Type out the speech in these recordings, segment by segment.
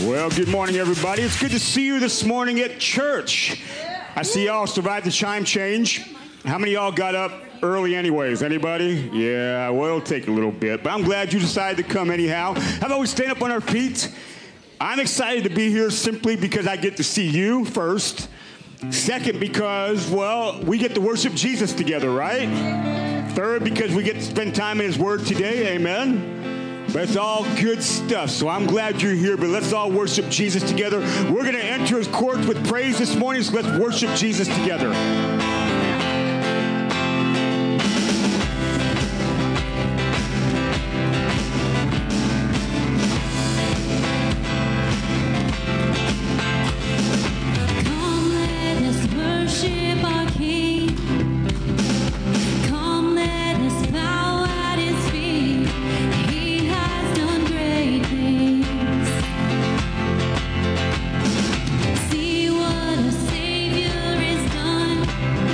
Well, good morning, everybody. It's good to see you this morning at church. I see y'all survived the chime change. How many of y'all got up early anyways? Anybody? Yeah, well, it'll take a little bit, but I'm glad you decided to come anyhow. How about we stand up on our feet? I'm excited to be here simply because I get to see you first. Second, because, well, we get to worship Jesus together, right? Third, because we get to spend time in His Word today, amen? But it's all good stuff, so I'm glad you're here, but let's all worship Jesus together. We're going to enter His courts with praise this morning, so let's worship Jesus together. See what a Savior has done.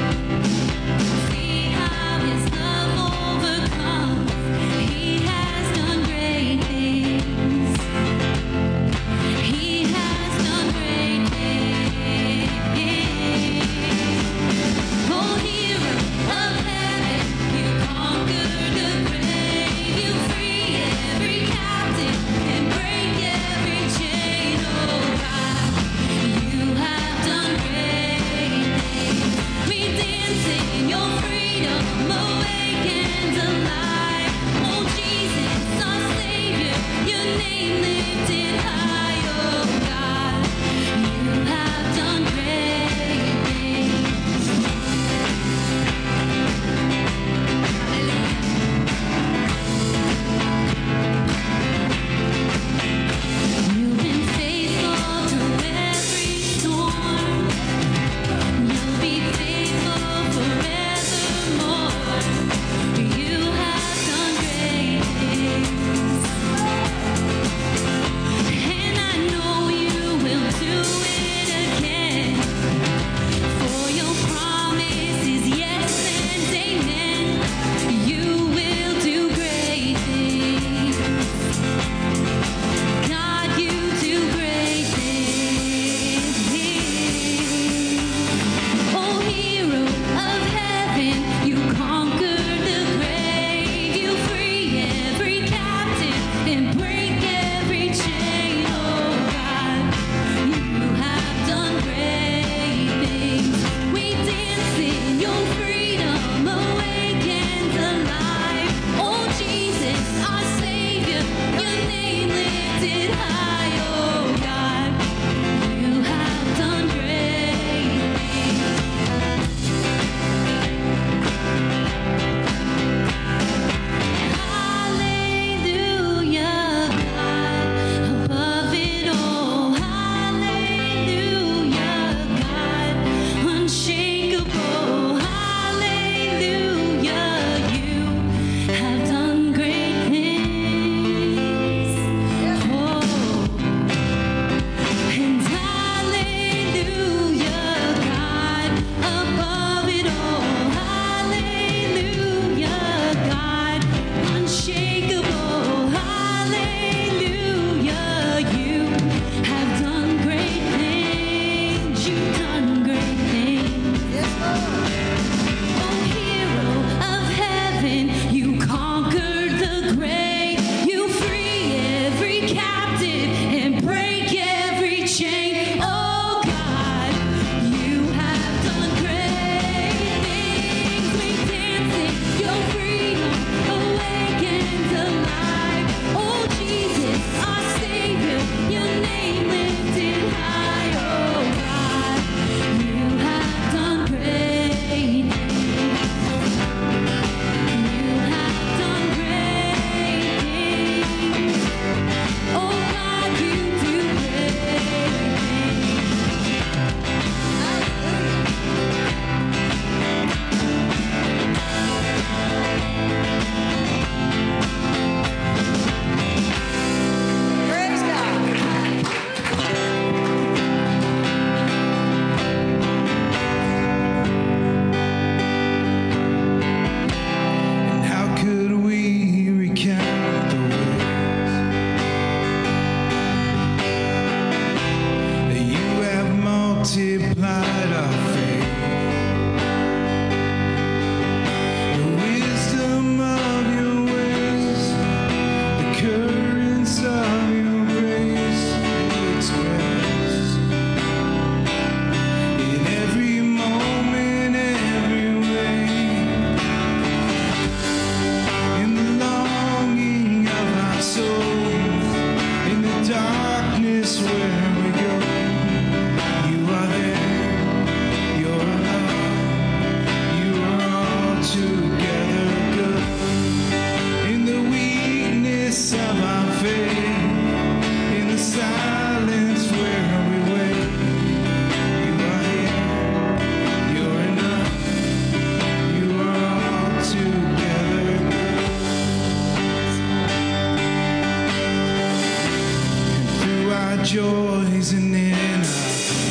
joys and in our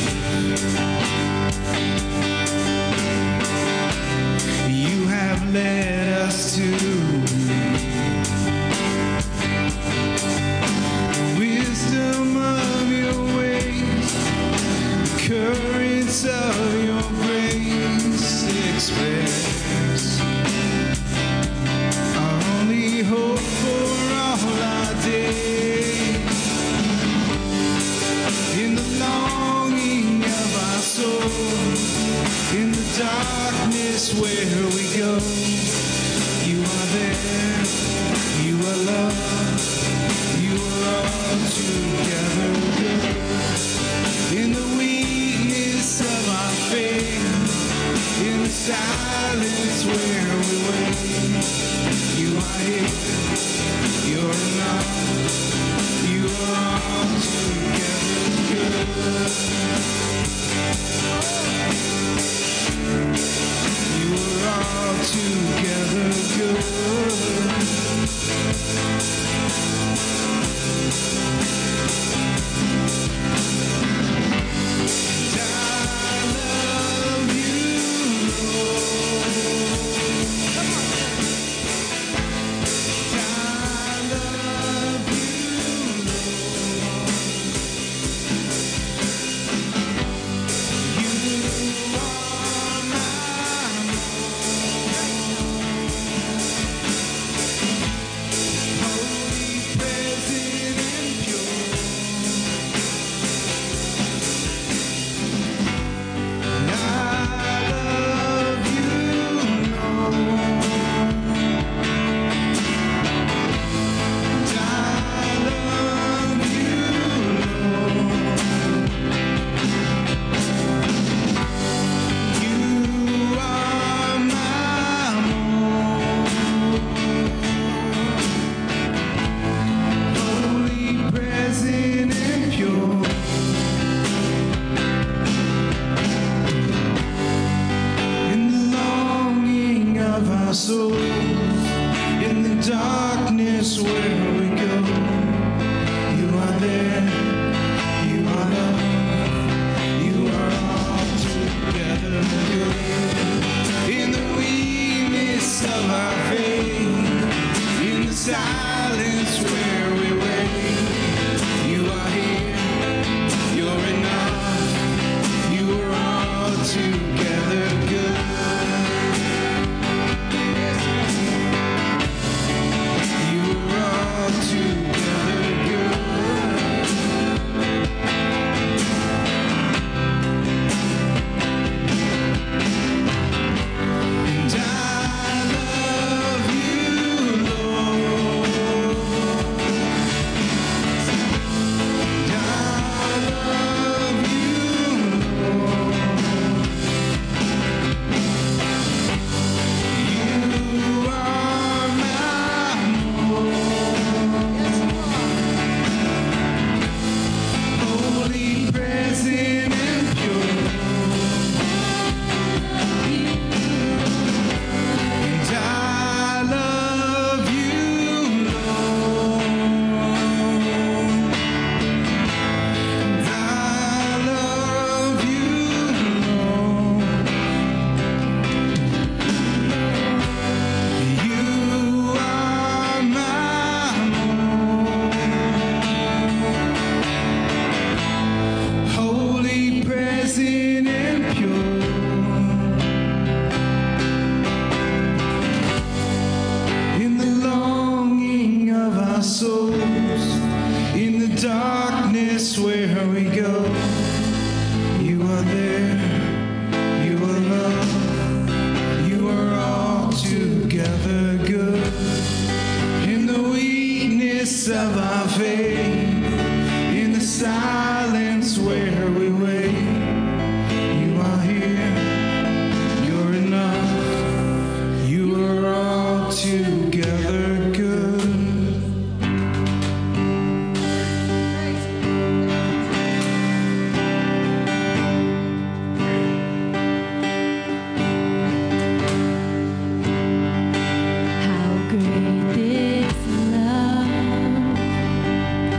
you have led us to the wisdom of your ways, the currents of your grace express our only hope for all our days. In the longing of our soul, in the darkness where we go, you are there, you are love, you are all together good. In the weakness of our faith, in the silence where we wait, you are here, you're enough, you are all together good. You are all together good. And I love you, Lord. I love you, Lord. You are my holy, present, and pure. And I love you, Lord. And I love you, Lord. You are my holy, present, and pure. In the longing of our souls, in the darkness where we go, you are there, you are love, you are all together good. In the weakness of our faith, in the silence where we wait, you are here, you're enough, you are all together good. You are all together good. And I love you, Lord. And I love you, Lord. You are my holy, present, and pure. And I love you, Lord. And I love you, Lord. You are my holy, present, and pure. In the longing of our souls, in the darkness where we go, you are there, you are love, you are all together good. In the weakness of our faith, in the silence where we wait, you are here, you're enough, you are all together good. How great this love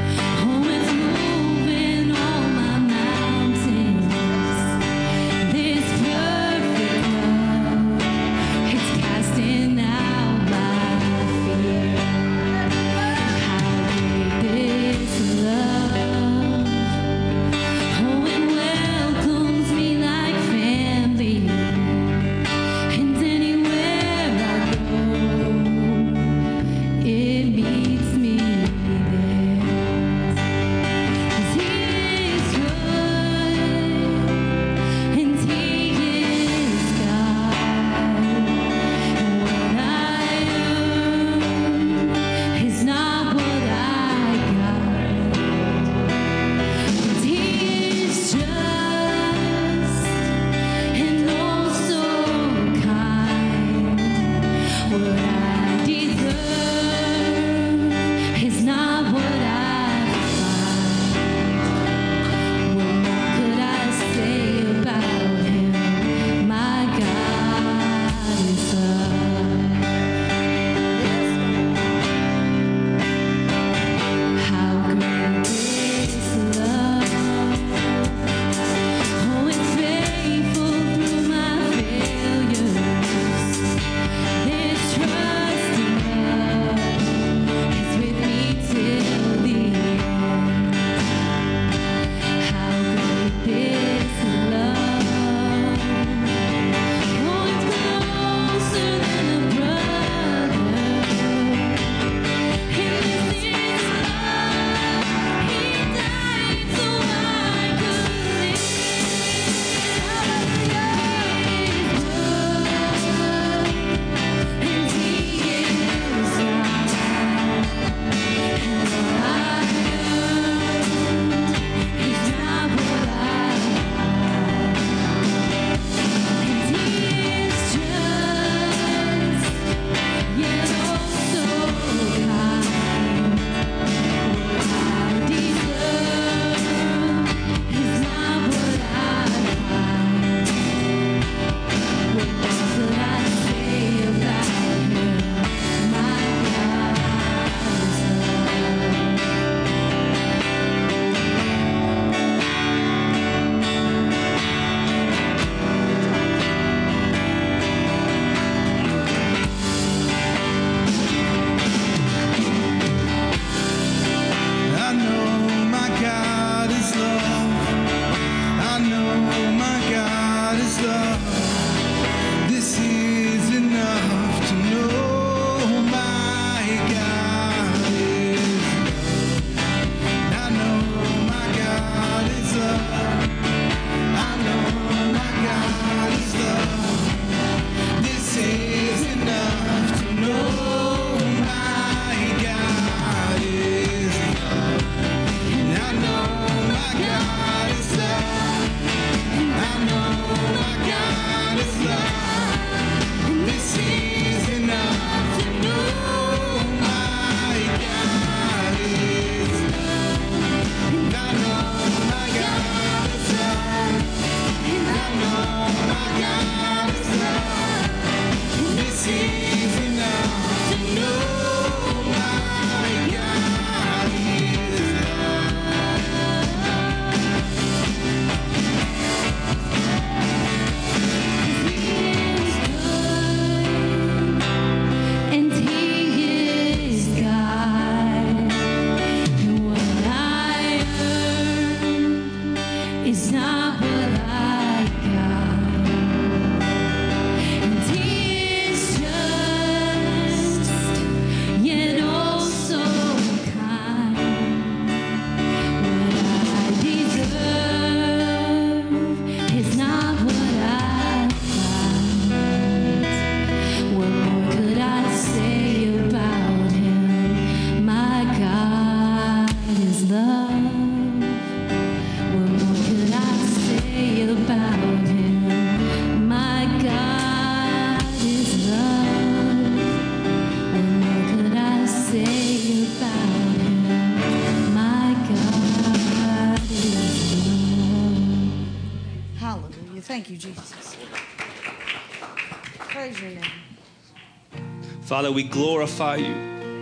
Thank you, Jesus. Praise your name. Father, we glorify you.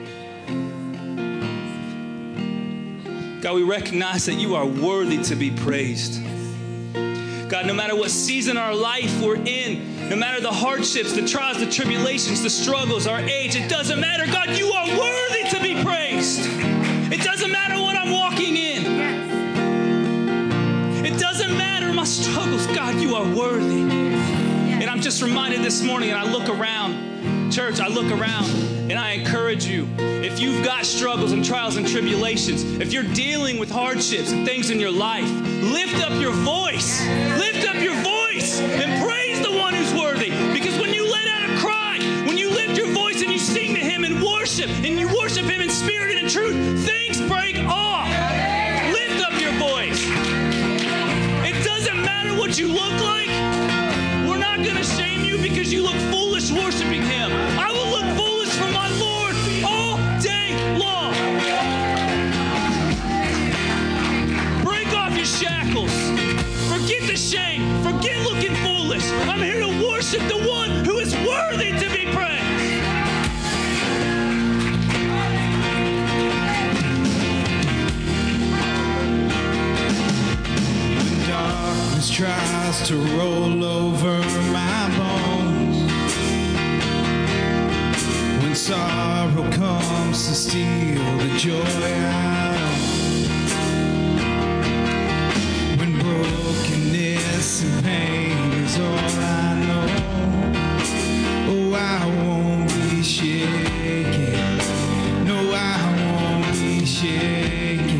God, we recognize that you are worthy to be praised. God, no matter what season of our life we're in, no matter the hardships, the trials, the tribulations, the struggles, our age, it doesn't matter. God, you are worthy to be praised. It doesn't matter what I'm walking in. It doesn't matter my struggles. God, you are worthy. And I'm just reminded this morning, and I look around, church, I look around, and I encourage you, if you've got struggles and trials and tribulations, if you're dealing with hardships and things in your life, lift up your voice. Lift up your voice and praise the one who's worthy. Because when you let out a cry, when you lift your voice and you sing to him and you worship him in spirit and in truth, things break off. Lift up your voice. It doesn't matter what you look like. We're not going to shame you because you look foolish worshiping him. I will look foolish for my Lord all day long. Break off your shackles. Forget the shame. Forget looking foolish. I'm here to worship the one who is worthy to be praised. When darkness tries to roll over my bones, when sorrow comes to steal the joy out of me, when brokenness and pain is all I know, oh, I won't be shaken. No, I won't be shaken.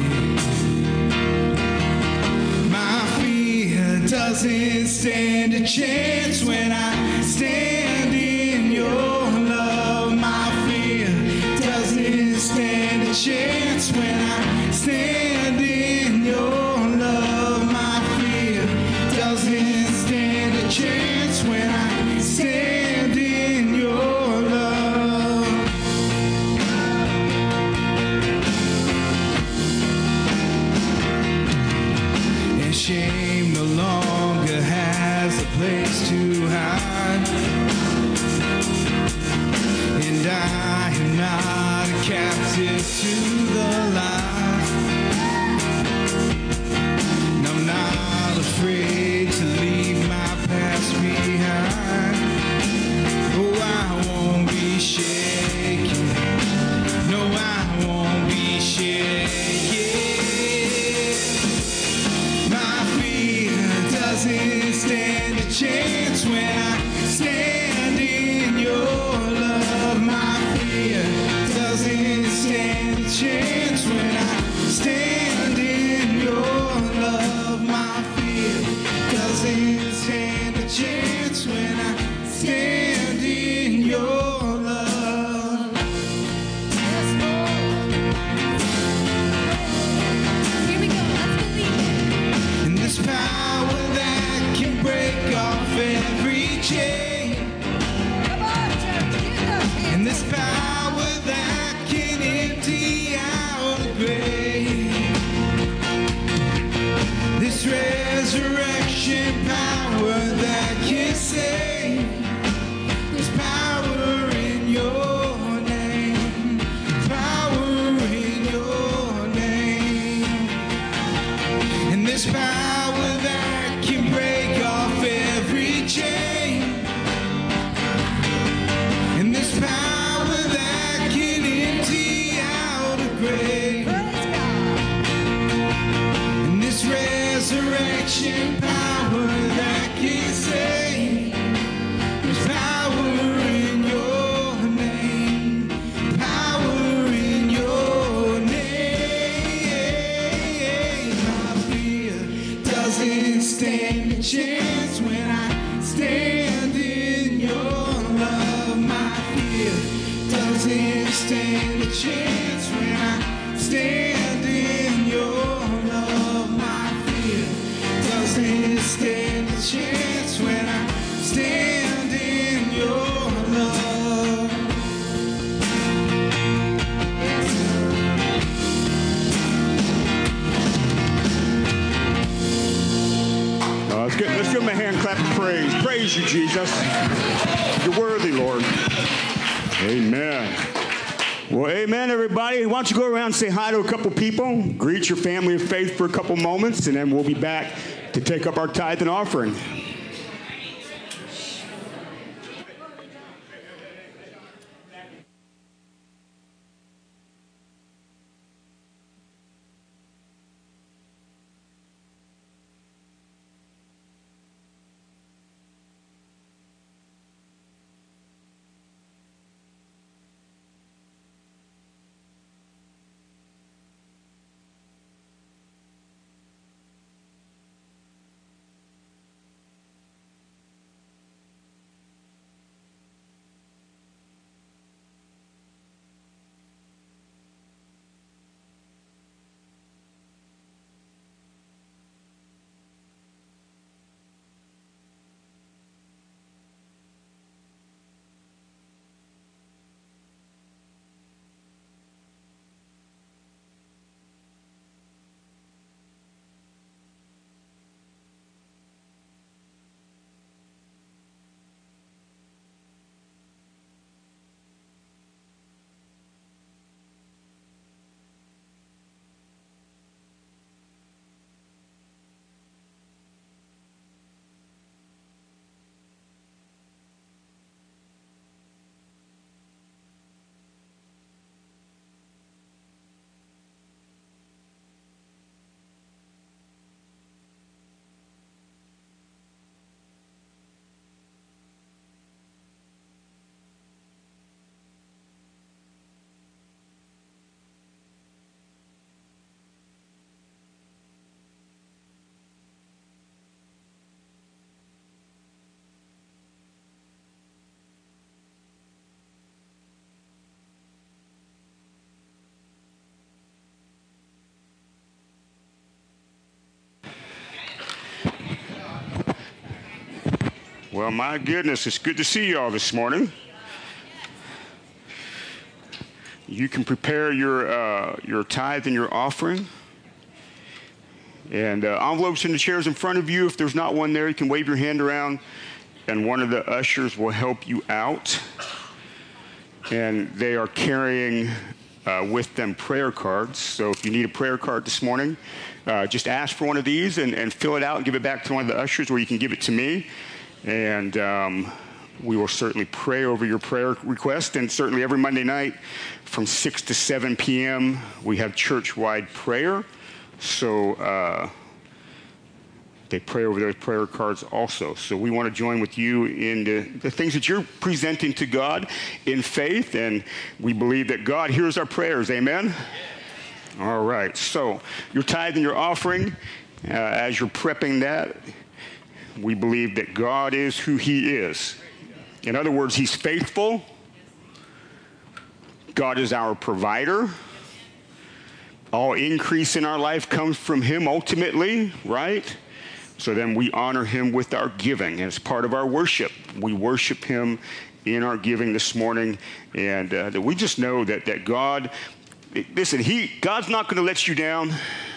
My fear doesn't stand a chance when I stand in your love. My fear doesn't stand a chance when I stand in your love. My fear doesn't stand a chance when I stand in your love. And shame no longer has a place to hide, and I am not a captive to the lie, and I'm not afraid to leave my past behind. Oh, I won't be shaken. No, I won't be shaken. My fear doesn't stand a chance when I stand in your love. My fear doesn't stand a chance when I stand in your love. My fear doesn't stand a chance when I stand in your love. Yes, Lord. Here we go. Let's believe it. And this power that can break off every chain, Come on, church. Get those hands. and this power that can empty out the grave, this resurrection power that can save, there's power in your name, power in your name. And this power that can break off every chain, and this power that can empty out a grave, Praise God. and this resurrection power that can save, there's power in your name, power in your name. My fear doesn't stand a chance when I stand in your love. My fear doesn't stand a chance when I stand in your love. My fear doesn't stand a chance when I stand in your love. Let's give him a hand clap of praise. Praise you, Jesus. You're worthy, Lord. Amen. Well, amen, everybody. Why don't you go around and say hi to a couple people, greet your family of faith for a couple moments, and then we'll be back to take up our tithe and offering. Well, my goodness, it's good to see you all this morning. You can prepare your tithe and your offering. And envelopes in the chairs in front of you. If there's not one there, you can wave your hand around, and one of the ushers will help you out. And they are carrying with them prayer cards. So if you need a prayer card this morning, just ask for one of these and fill it out and give it back to one of the ushers, or you can give it to me. And we will certainly pray over your prayer request. And certainly every Monday night from 6 to 7 p.m., we have church-wide prayer. So they pray over those prayer cards also. So we want to join with you in the things that you're presenting to God in faith. And we believe that God hears our prayers. Amen? All right. So your tithe and your offering, as you're prepping that, we believe that God is who he is. In other words, he's faithful. God is our provider. All increase in our life comes from him ultimately, right? So then we honor him with our giving as part of our worship. We worship him in our giving this morning. And that we just know that God, listen, God's not going to let you down.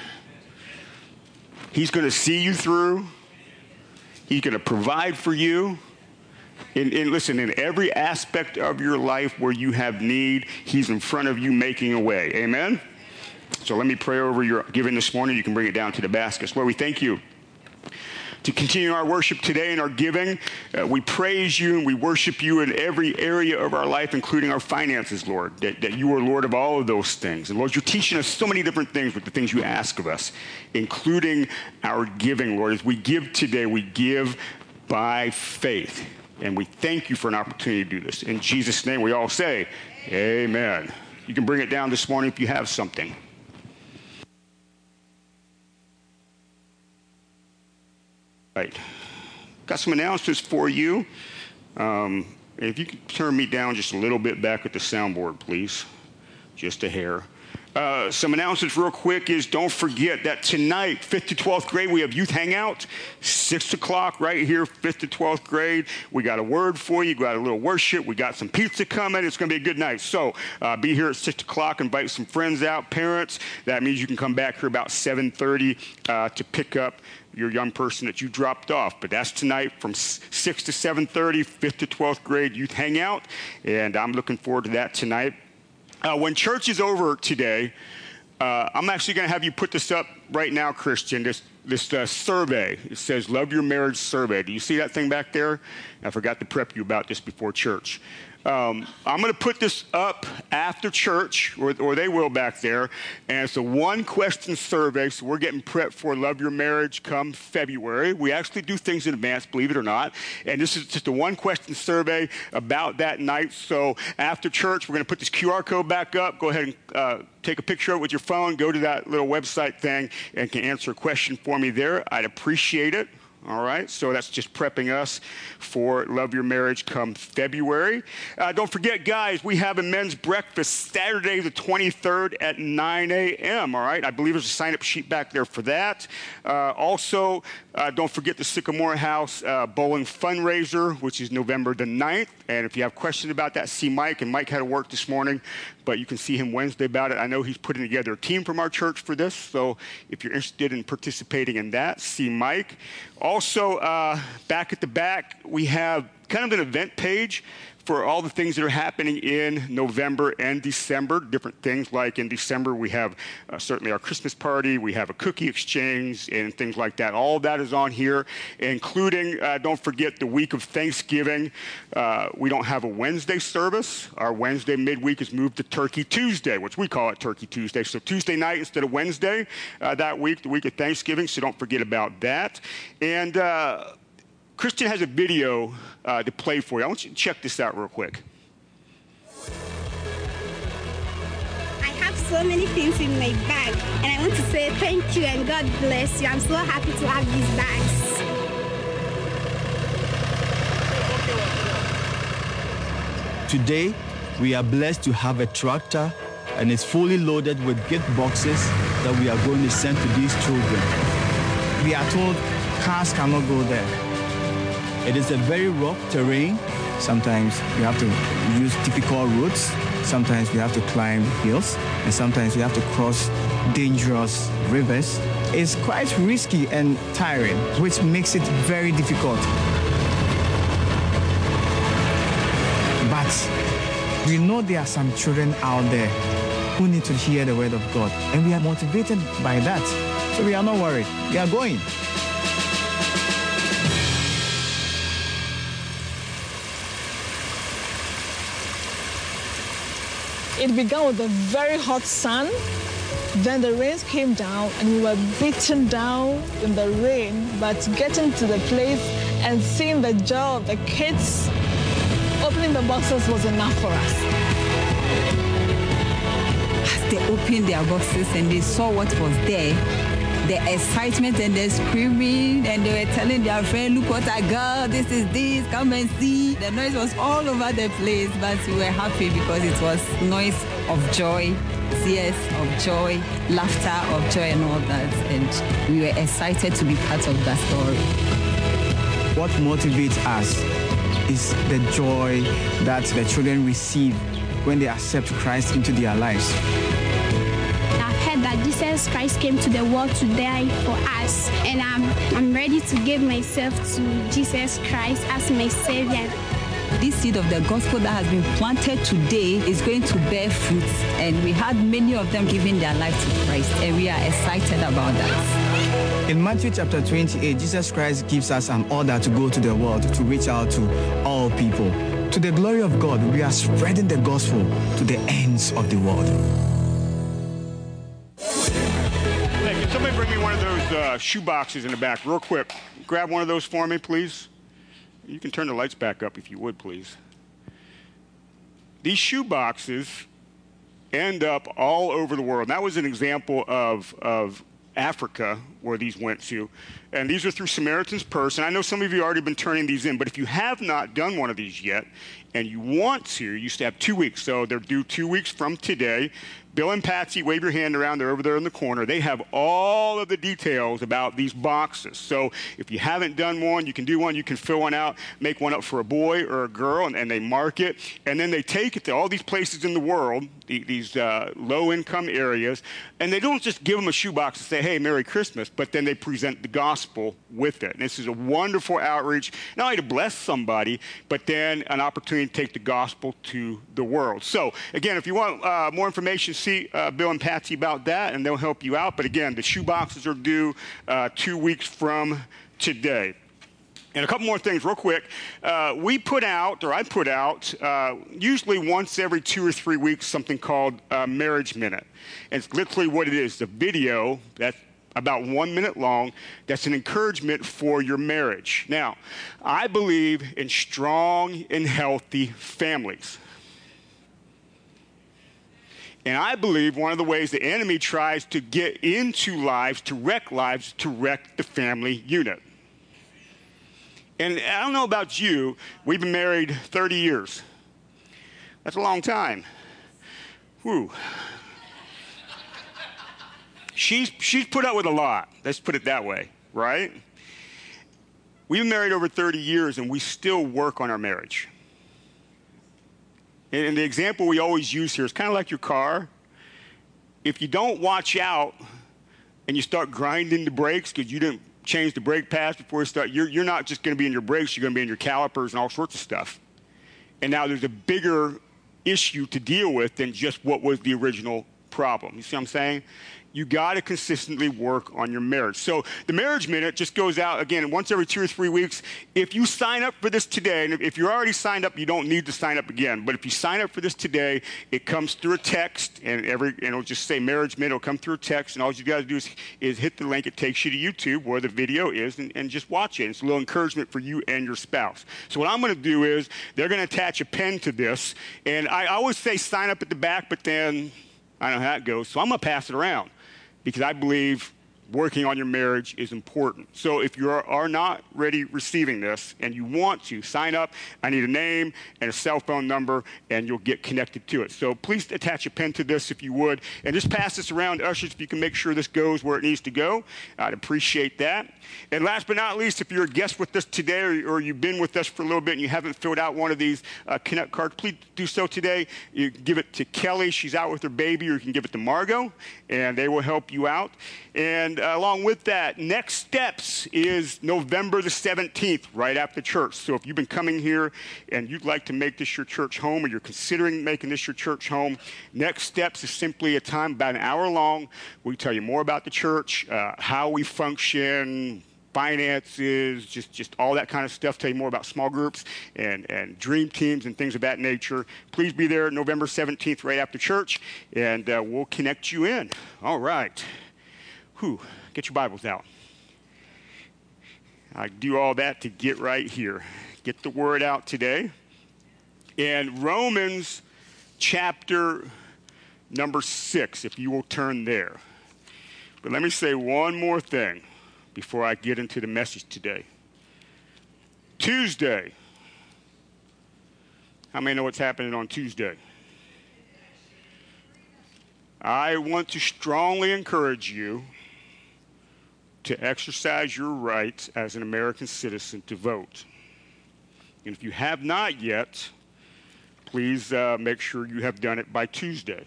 He's going to see you through. He's going to provide for you. And listen, in every aspect of your life where you have need, he's in front of you making a way. Amen? So let me pray over your giving this morning. You can bring it down to the baskets. Lord, we thank you to continue our worship today and our giving. We praise you and we worship you in every area of our life, including our finances, Lord, that you are Lord of all of those things. And Lord, you're teaching us so many different things with the things you ask of us, including our giving, Lord. As we give today, we give by faith. And we thank you for an opportunity to do this. In Jesus' name, we all say, amen. You can bring it down this morning if you have something. Right. Got some announcements for you. If you could turn me down just a little bit back at the soundboard, please. Just a hair. Some announcements real quick is don't forget that tonight, 5th to 12th grade, we have youth hangout, 6 o'clock right here, 5th to 12th grade. We got a word for you. We got a little worship. We got some pizza coming. It's going to be a good night. So be here at 6 o'clock. Invite some friends out, parents. That means you can come back here about 7:30 to pick up your young person that you dropped off. But that's tonight from 6 to 7:30, 5th to 12th grade youth hangout, and I'm looking forward to that tonight. When church is over today, I'm actually going to have you put this up right now, Christian, this survey. It says, Love Your Marriage Survey. Do you see that thing back there? I forgot to prep you about this before church. I'm going to put this up after church, or they will back there, and it's a one-question survey, so we're getting prepped for Love Your Marriage come February. We actually do things in advance, believe it or not, and this is just a one-question survey about that night. So after church, we're going to put this QR code back up. Go ahead and take a picture of it with your phone, go to that little website thing, and can answer a question for me there. I'd appreciate it. All right, so that's just prepping us for Love Your Marriage come February. Don't forget, guys, we have a men's breakfast Saturday the 23rd at 9 a.m., all right? I believe there's a sign-up sheet back there for that. Also, don't forget the Sycamore House Bowling Fundraiser, which is November the 9th. And if you have questions about that, see Mike. And Mike had to work this morning, but you can see him Wednesday about it. I know he's putting together a team from our church for this, so if you're interested in participating in that, see Mike. Also, back at the back, we have kind of an event page for all the things that are happening in November and December. Different things, like in December we have certainly our Christmas party, we have a cookie exchange and things like that. All of that is on here, including, don't forget, the week of Thanksgiving. We don't have a Wednesday service. Our Wednesday midweek is moved to Turkey Tuesday, which we call it Turkey Tuesday. So Tuesday night instead of Wednesday that week, the week of Thanksgiving, so don't forget about that. And Christian has a video to play for you. I want you to check this out real quick. I have so many things in my bag, and I want to say thank you and God bless you. I'm so happy to have these bags. Today, we are blessed to have a tractor, and it's fully loaded with gift boxes that we are going to send to these children. We are told cars cannot go there. It is a very rough terrain. Sometimes we have to use difficult routes. Sometimes we have to climb hills. And sometimes we have to cross dangerous rivers. It's quite risky and tiring, which makes it very difficult. But we know there are some children out there who need to hear the word of God. And we are motivated by that. So we are not worried. We are going. It began with a very hot sun. Then the rains came down and we were beaten down in the rain. But getting to the place and seeing the joy of the kids opening the boxes was enough for us. As they opened their boxes and they saw what was there, the excitement and the screaming, and they were telling their friend, look what I got, this is this, come and see. The noise was all over the place, but we were happy because it was noise of joy, tears of joy, laughter of joy and all that. And we were excited to be part of that story. What motivates us is the joy that the children receive when they accept Christ into their lives. That Jesus Christ came to the world to die for us, and I'm ready to give myself to Jesus Christ as my Savior. This seed of the gospel that has been planted today is going to bear fruit, and we had many of them giving their life to Christ, and we are excited about that. In Matthew chapter 28, Jesus Christ gives us an order to go to the world to reach out to all people. To the glory of God, we are spreading the gospel to the ends of the world. Somebody bring me one of those shoe boxes in the back real quick. Grab one of those for me, please. You can turn the lights back up if you would, please. These shoe boxes end up all over the world. That was an example of Africa where these went to. And these are through Samaritan's Purse. And I know some of you have already been turning these in, but if you have not done one of these yet and you want to, you used to have 2 weeks. So they're due 2 weeks from today. Bill and Patsy, wave your hand around. They're over there in the corner. They have all of the details about these boxes. So if you haven't done one, you can do one. You can fill one out, make one up for a boy or a girl, and they mark it. And then they take it to all these places in the world, these low-income areas, and they don't just give them a shoebox and say, hey, Merry Christmas. but then they present the gospel with it. And this is a wonderful outreach, not only to bless somebody, but then an opportunity to take the gospel to the world. So, again, if you want more information, see Bill and Patsy about that, and they'll help you out. But again, the shoe boxes are due 2 weeks from today. And a couple more things real quick. I put out, usually once every 2 or 3 weeks, something called Marriage Minute. And it's literally what it is, the video that's about 1 minute long that's an encouragement for your marriage. Now, I believe in strong and healthy families. And I believe one of the ways the enemy tries to get into lives, to wreck the family unit. And I don't know about you, we've been married 30 years. That's a long time. Whew. She's put up with a lot. Let's put it that way, right? We've been married over 30 years, and we still work on our marriage. And the example we always use here is kind of like your car. If you don't watch out and you start grinding the brakes because you didn't change the brake pads before you start, you're not just going to be in your brakes, you're going to be in your calipers and all sorts of stuff. And now there's a bigger issue to deal with than just what was the original problem. You see what I'm saying? You got to consistently work on your marriage. So the Marriage Minute just goes out, again, once every 2 or 3 weeks. If you sign up for this today, and if you're already signed up, you don't need to sign up again. But if you sign up for this today, it comes through a text, and it'll just say Marriage Minute. It'll come through a text, and all you got to do is hit the link. It takes you to YouTube where the video is, and just watch it. It's a little encouragement for you and your spouse. So what I'm going to do is they're going to attach a pen to this, and I always say sign up at the back, but then I don't know how it goes, so I'm going to pass it around, because I believe working on your marriage is important. So if you are not ready receiving this and you want to, sign up. I need a name and a cell phone number, and you'll get connected to it. So please attach a pen to this if you would, and just pass this around. Ushers, if you can make sure this goes where it needs to go, I'd appreciate that. And last but not least, if you're a guest with us today, or you've been with us for a little bit and you haven't filled out one of these Connect cards, please do so today. You can give it to Kelly. She's out with her baby, or you can give it to Margot, and they will help you out. And along with that, next steps is November the 17th, right after church. So if you've been coming here and you'd like to make this your church home, or you're considering making this your church home, next steps is simply a time about an hour long. We tell you more about the church, how we function, finances, just all that kind of stuff, tell you more about small groups and dream teams and things of that nature. Please be there November 17th right after church, and we'll connect you in. All right. Whew, get your Bibles out. I do all that to get right here. Get the word out today. And Romans chapter number 6, if you will turn there. But let me say one more thing before I get into the message today. Tuesday. How many know what's happening on Tuesday? I want to strongly encourage you to exercise your right as an American citizen to vote. And if you have not yet, please make sure you have done it by Tuesday.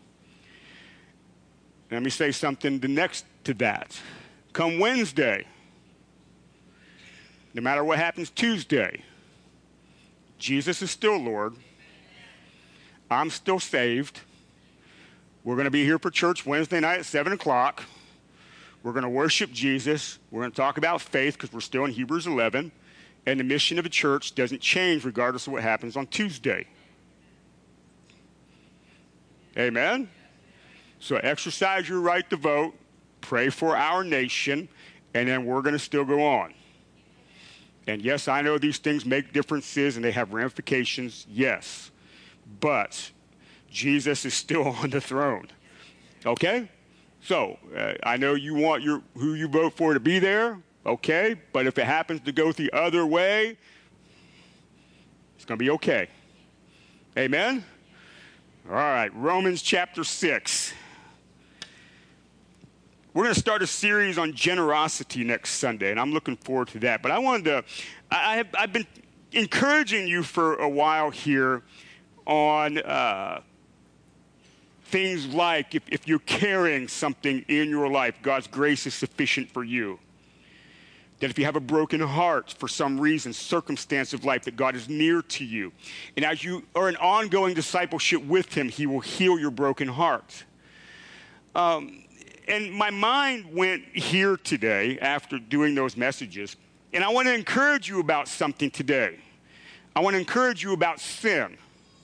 Let me say something the next to that. Come Wednesday, no matter what happens Tuesday, Jesus is still Lord. I'm still saved. We're going to be here for church Wednesday night at 7 o'clock. We're going to worship Jesus. We're going to talk about faith because we're still in Hebrews 11. And the mission of the church doesn't change regardless of what happens on Tuesday. Amen? So exercise your right to vote. Pray for our nation. And then we're going to still go on. And yes, I know these things make differences and they have ramifications. Yes. But Jesus is still on the throne. Okay? So, I know you want who you vote for to be there, okay? But if it happens to go the other way, it's going to be okay. Amen? All right, Romans chapter 6. We're going to start a series on generosity next Sunday, and I'm looking forward to that. But I wanted to, I've been encouraging you for a while here on things like if you're carrying something in your life, God's grace is sufficient for you. That if you have a broken heart for some reason, circumstance of life, that God is near to you. And as you are in ongoing discipleship with him, he will heal your broken heart. And my mind went here today after doing those messages, and I want to encourage you about something today. I want to encourage you about sin.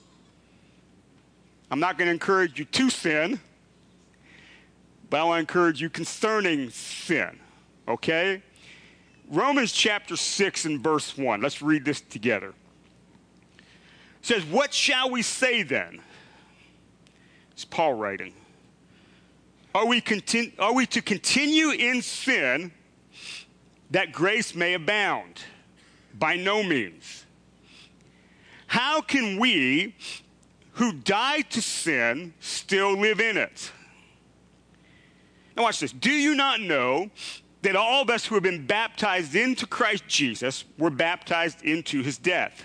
I'm not going to encourage you to sin, but I want to encourage you concerning sin, okay? Romans chapter 6 and verse 1. Let's read this together. It says, "What shall we say then?" It's Paul writing. Are we to continue in sin that grace may abound? By no means. How can we who died to sin still live in it? Now watch this. Do you not know that all of us who have been baptized into Christ Jesus were baptized into his death?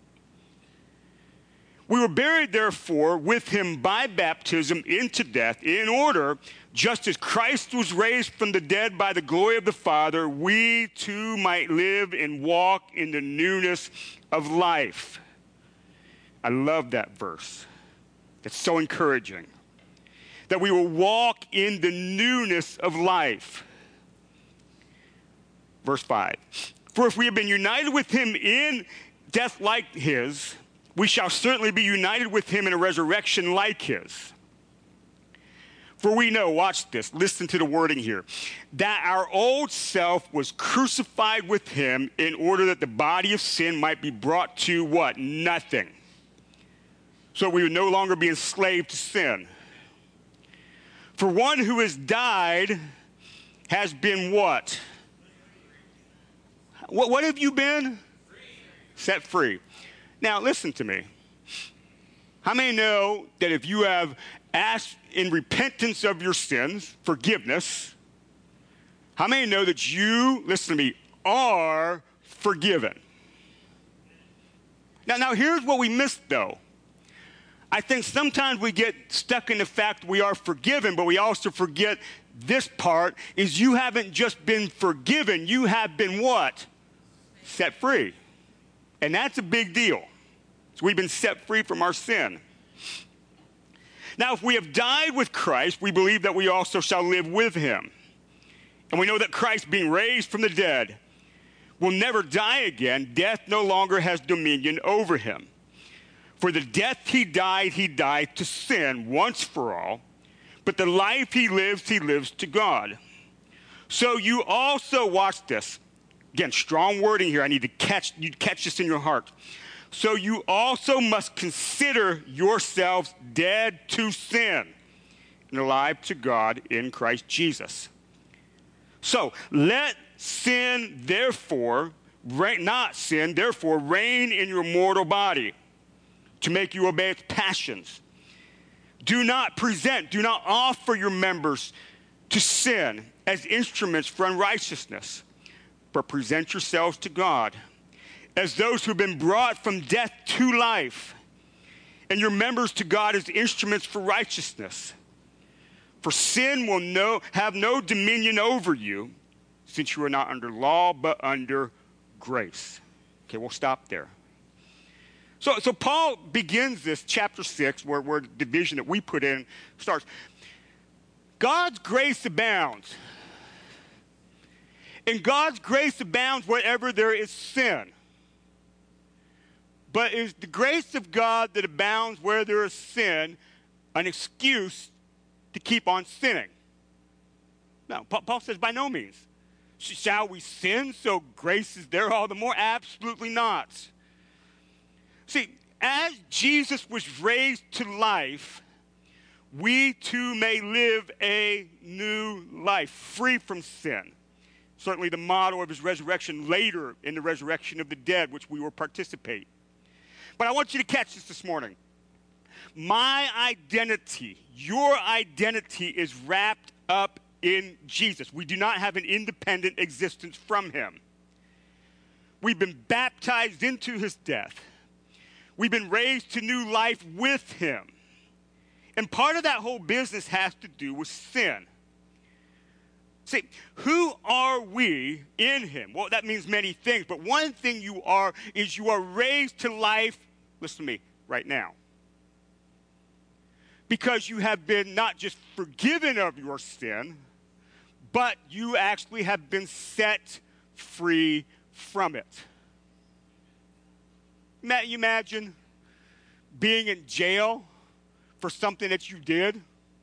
We were buried, therefore, with him by baptism into death, in order, just as Christ was raised from the dead by the glory of the Father, we too might live and walk in the newness of life. I love that verse. It's so encouraging. That we will walk in the newness of life. Verse 5. For if we have been united with him in death like his, we shall certainly be united with him in a resurrection like his. For we know, watch this, listen to the wording here, that our old self was crucified with him in order that the body of sin might be brought to what? Nothing. So we would no longer be enslaved to sin. For one who has died has been what? What have you been? Set free. Now, listen to me. How many know that if you have asked in repentance of your sins, forgiveness, how many know that you, listen to me, are forgiven? Now here's what we miss, though. I think sometimes we get stuck in the fact we are forgiven, but we also forget this part is you haven't just been forgiven, you have been what? Set free. And that's a big deal. So we've been set free from our sin. Now, if we have died with Christ, we believe that we also shall live with him. And we know that Christ, being raised from the dead, will never die again. Death no longer has dominion over him. For the death he died to sin once for all. But the life he lives to God. So you also, watch this. Again, strong wording here. I need to catch this in your heart. So you also must consider yourselves dead to sin and alive to God in Christ Jesus. So let sin, therefore, reign in your mortal body to make you obey its passions. Do not offer your members to sin as instruments for unrighteousness, but present yourselves to God as those who have been brought from death to life, and your members to God as instruments for righteousness. For sin will have no dominion over you, since you are not under law, but under grace. Okay, we'll stop there. So Paul begins this chapter 6, where the division that we put in starts. God's grace abounds. And God's grace abounds wherever there is sin. But is the grace of God that abounds where there is sin an excuse to keep on sinning? No, Paul says by no means. Shall we sin so grace is there all the more? Absolutely not. See, as Jesus was raised to life, we too may live a new life, free from sin. Certainly the model of his resurrection later in the resurrection of the dead, which we will participate. But I want you to catch this morning. My identity, your identity is wrapped up in Jesus. We do not have an independent existence from him. We've been baptized into his death. We've been raised to new life with him. And part of that whole business has to do with sin. See, who are we in him? Well, that means many things, but one thing you are is you are raised to life, listen to me, right now. Because you have been not just forgiven of your sin, but you actually have been set free from it. You imagine being in jail for something that you did?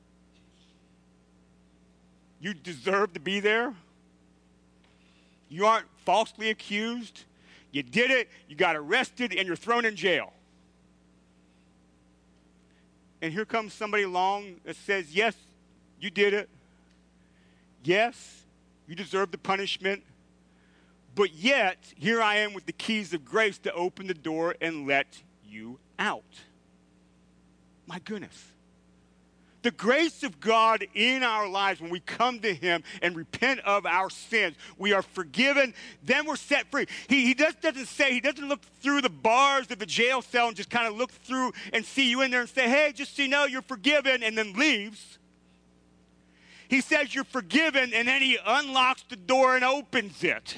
You deserve to be there. You aren't falsely accused. You did it, you got arrested, and you're thrown in jail. And here comes somebody along that says, yes, you did it. Yes, you deserve the punishment. But yet, here I am with the keys of grace to open the door and let you out. My goodness. The grace of God in our lives, when we come to him and repent of our sins, we are forgiven, then we're set free. He doesn't say, he doesn't look through the bars of the jail cell and just kind of look through and see you in there and say, hey, just so you know, you're forgiven, and then leaves. He says you're forgiven, and then he unlocks the door and opens it.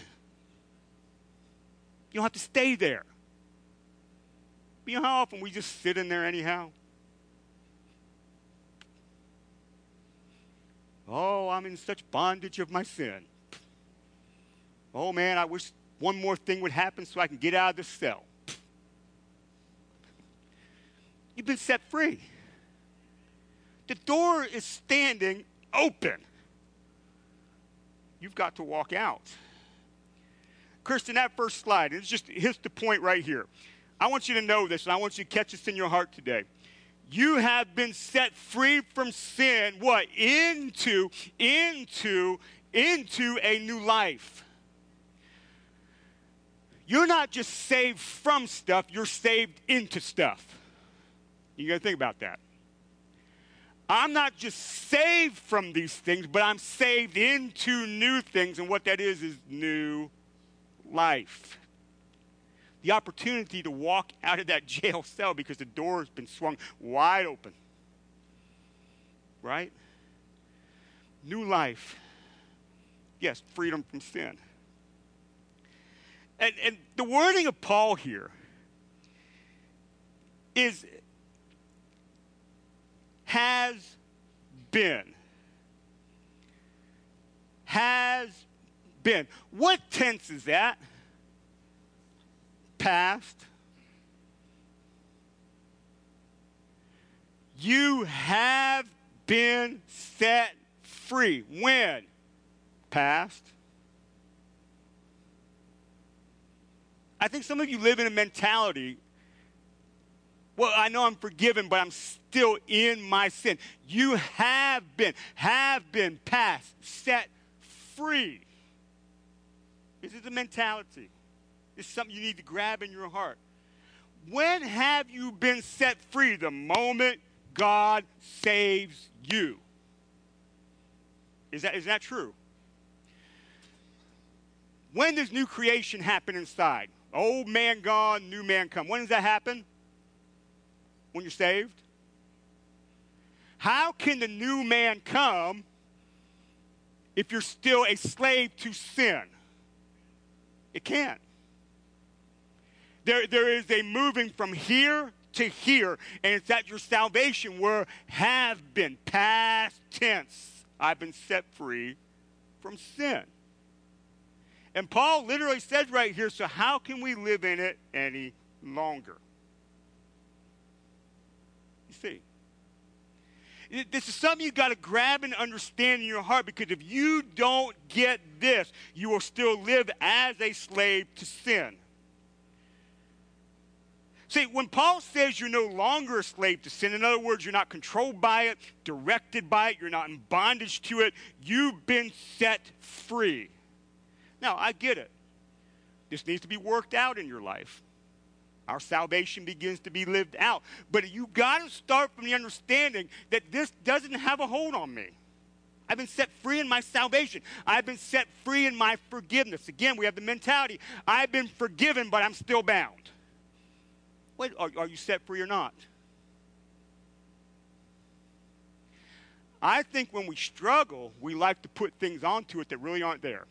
You don't have to stay there. But you know how often we just sit in there anyhow? Oh, I'm in such bondage of my sin. Oh, man, I wish one more thing would happen so I can get out of this cell. You've been set free. The door is standing open. You've got to walk out. Kirsten, that first slide, here's the point right here. I want you to know this, and I want you to catch this in your heart today. You have been set free from sin, what? Into a new life. You're not just saved from stuff, you're saved into stuff. You got to think about that. I'm not just saved from these things, but I'm saved into new things, and what that is new life. The opportunity to walk out of that jail cell because the door has been swung wide open. Right? New life. Yes, freedom from sin. And the wording of Paul here is has been. Has been. What tense is that? Past. You have been set free. When? Past. I think some of you live in a mentality, well, I know I'm forgiven, but I'm still in my sin. You have been past, set free. This is a mentality. It's something you need to grab in your heart. When have you been set free? The moment God saves you. Is that true? When does new creation happen inside? Old man gone, new man come. When does that happen? When you're saved? How can the new man come if you're still a slave to sin? It can't. There is a moving from here to here, and it's at your salvation where have been, past tense. I've been set free from sin. And Paul literally says right here, so how can we live in it any longer? You see, this is something you've got to grab and understand in your heart, because if you don't get this, you will still live as a slave to sin. See, when Paul says you're no longer a slave to sin, in other words, you're not controlled by it, directed by it, you're not in bondage to it, you've been set free. Now, I get it. This needs to be worked out in your life. Our salvation begins to be lived out. But you got to start from the understanding that this doesn't have a hold on me. I've been set free in my salvation. I've been set free in my forgiveness. Again, we have the mentality, I've been forgiven, but I'm still bound. Wait, are you set free or not? I think when we struggle, we like to put things onto it that really aren't there.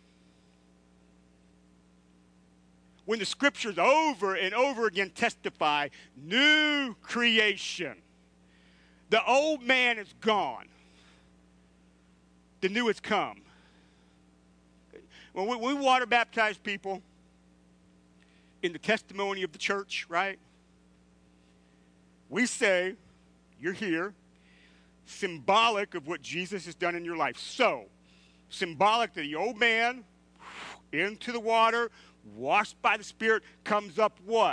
When the scriptures over and over again testify, new creation. The old man is gone. The new has come. When we water baptize people in the testimony of the church, right? We say, you're here, symbolic of what Jesus has done in your life. So, symbolic that the old man into the water, washed by the Spirit, comes up what?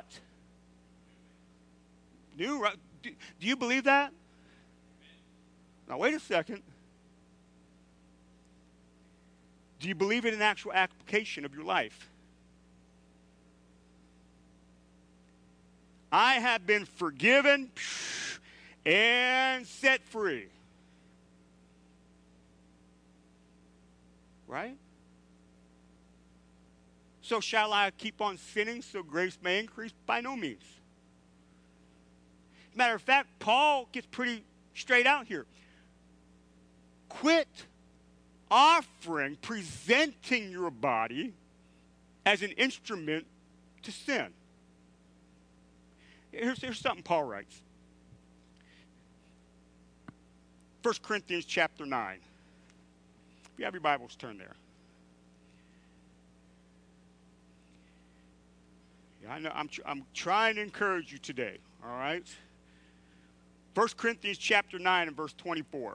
New, right? Do you believe that? Now, wait a second. Do you believe in an actual application of your life? I have been forgiven and set free. Right? So shall I keep on sinning so grace may increase? By no means. Matter of fact, Paul gets pretty straight out here. Quit offering, presenting your body as an instrument to sin. Here's something Paul writes. 1 Corinthians chapter 9. If you have your Bibles, turn there. Yeah, I know I'm trying to encourage you today, all right? 1 Corinthians chapter 9 and verse 24.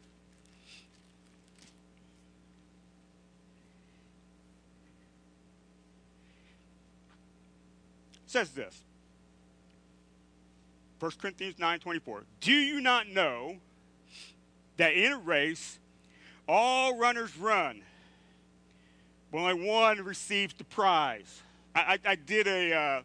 It says this. 1 Corinthians 9:24. Do you not know that in a race all runners run, but only one receives the prize? I did a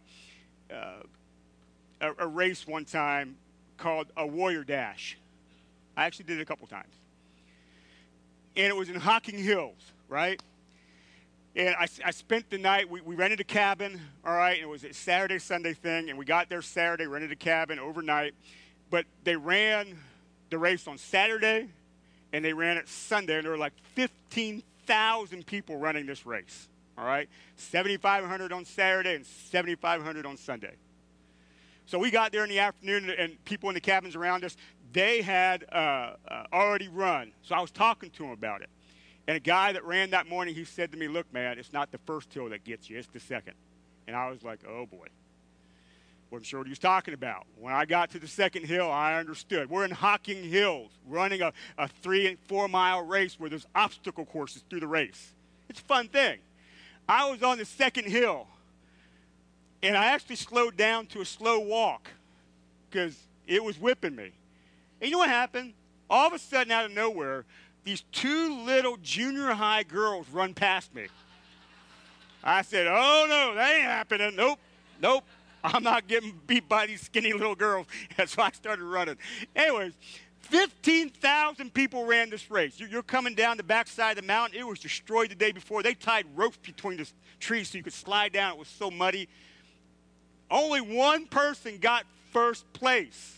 race one time called a Warrior Dash. I actually did it a couple times. And it was in Hocking Hills, right? And I spent the night, we rented a cabin, all right, and it was a Saturday, Sunday thing, and we got there Saturday, rented a cabin overnight. But they ran the race on Saturday, and they ran it Sunday, and there were like 15,000 people running this race, all right? 7,500 on Saturday and 7,500 on Sunday. So we got there in the afternoon, and people in the cabins around us, they had already run. So I was talking to them about it. And a guy that ran that morning, he said to me, look, man, it's not the first hill that gets you, it's the second. And I was like, oh, boy. Wasn't sure what he was talking about. When I got to the second hill, I understood. We're in Hocking Hills, running a 3 and 4 mile race where there's obstacle courses through the race. It's a fun thing. I was on the second hill, and I actually slowed down to a slow walk because it was whipping me. And you know what happened? All of a sudden, out of nowhere, these two little junior high girls run past me. I said, oh, no, that ain't happening. Nope. I'm not getting beat by these skinny little girls. And so I started running. Anyways, 15,000 people ran this race. You're coming down the backside of the mountain. It was destroyed the day before. They tied ropes between the trees so you could slide down. It was so muddy. Only one person got first place.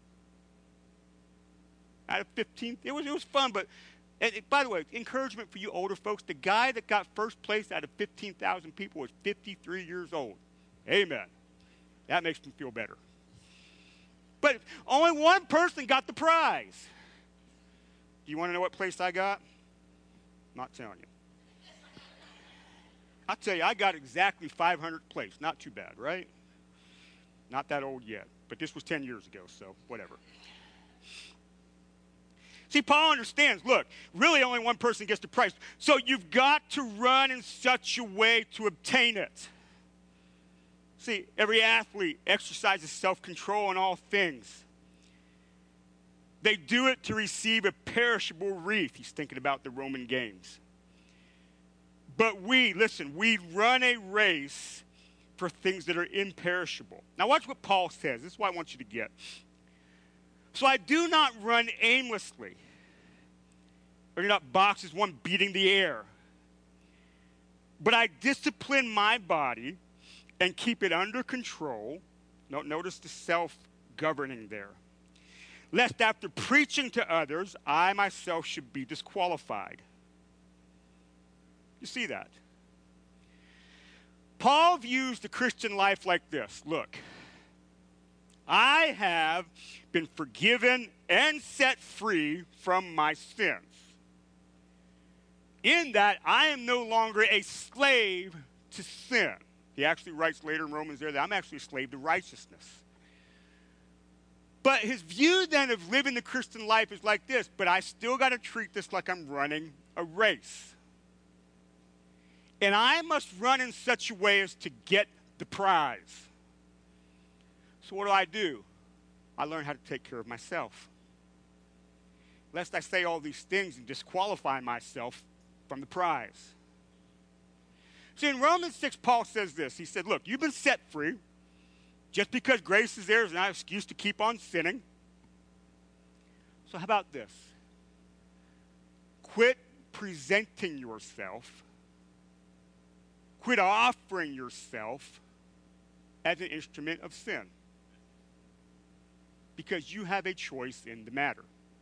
Out of 15, it was fun, but by the way, encouragement for you older folks, the guy that got first place out of 15,000 people was 53 years old. Amen. That makes me feel better. But only one person got the prize. Do you want to know what place I got? I'm not telling you. I'll tell you, I got exactly 500th place. Not too bad, right? Not that old yet, but this was 10 years ago, so whatever. See, Paul understands, look, really only one person gets the prize. So you've got to run in such a way to obtain it. See, every athlete exercises self-control in all things. They do it to receive a perishable wreath. He's thinking about the Roman games. But we run a race for things that are imperishable. Now watch what Paul says. This is what I want you to get. So I do not run aimlessly, or not boxes, one beating the air. But I discipline my body and keep it under control. Notice the self-governing there. lest after preaching to others, I myself should be disqualified. You see that? Paul views the Christian life like this. Look, I have been forgiven and set free from my sins. In that, I am no longer a slave to sin. He actually writes later in Romans there that I'm actually a slave to righteousness. But his view then of living the Christian life is like this, but I still got to treat this like I'm running a race. And I must run in such a way as to get the prize. So what do? I learn how to take care of myself. Lest I say all these things and disqualify myself from the prize. See, in Romans 6, Paul says this. He said, look, you've been set free. Just because grace is there is not an excuse to keep on sinning. So how about this? Quit presenting yourself. Quit offering yourself as an instrument of sin. Because you have a choice in the matter.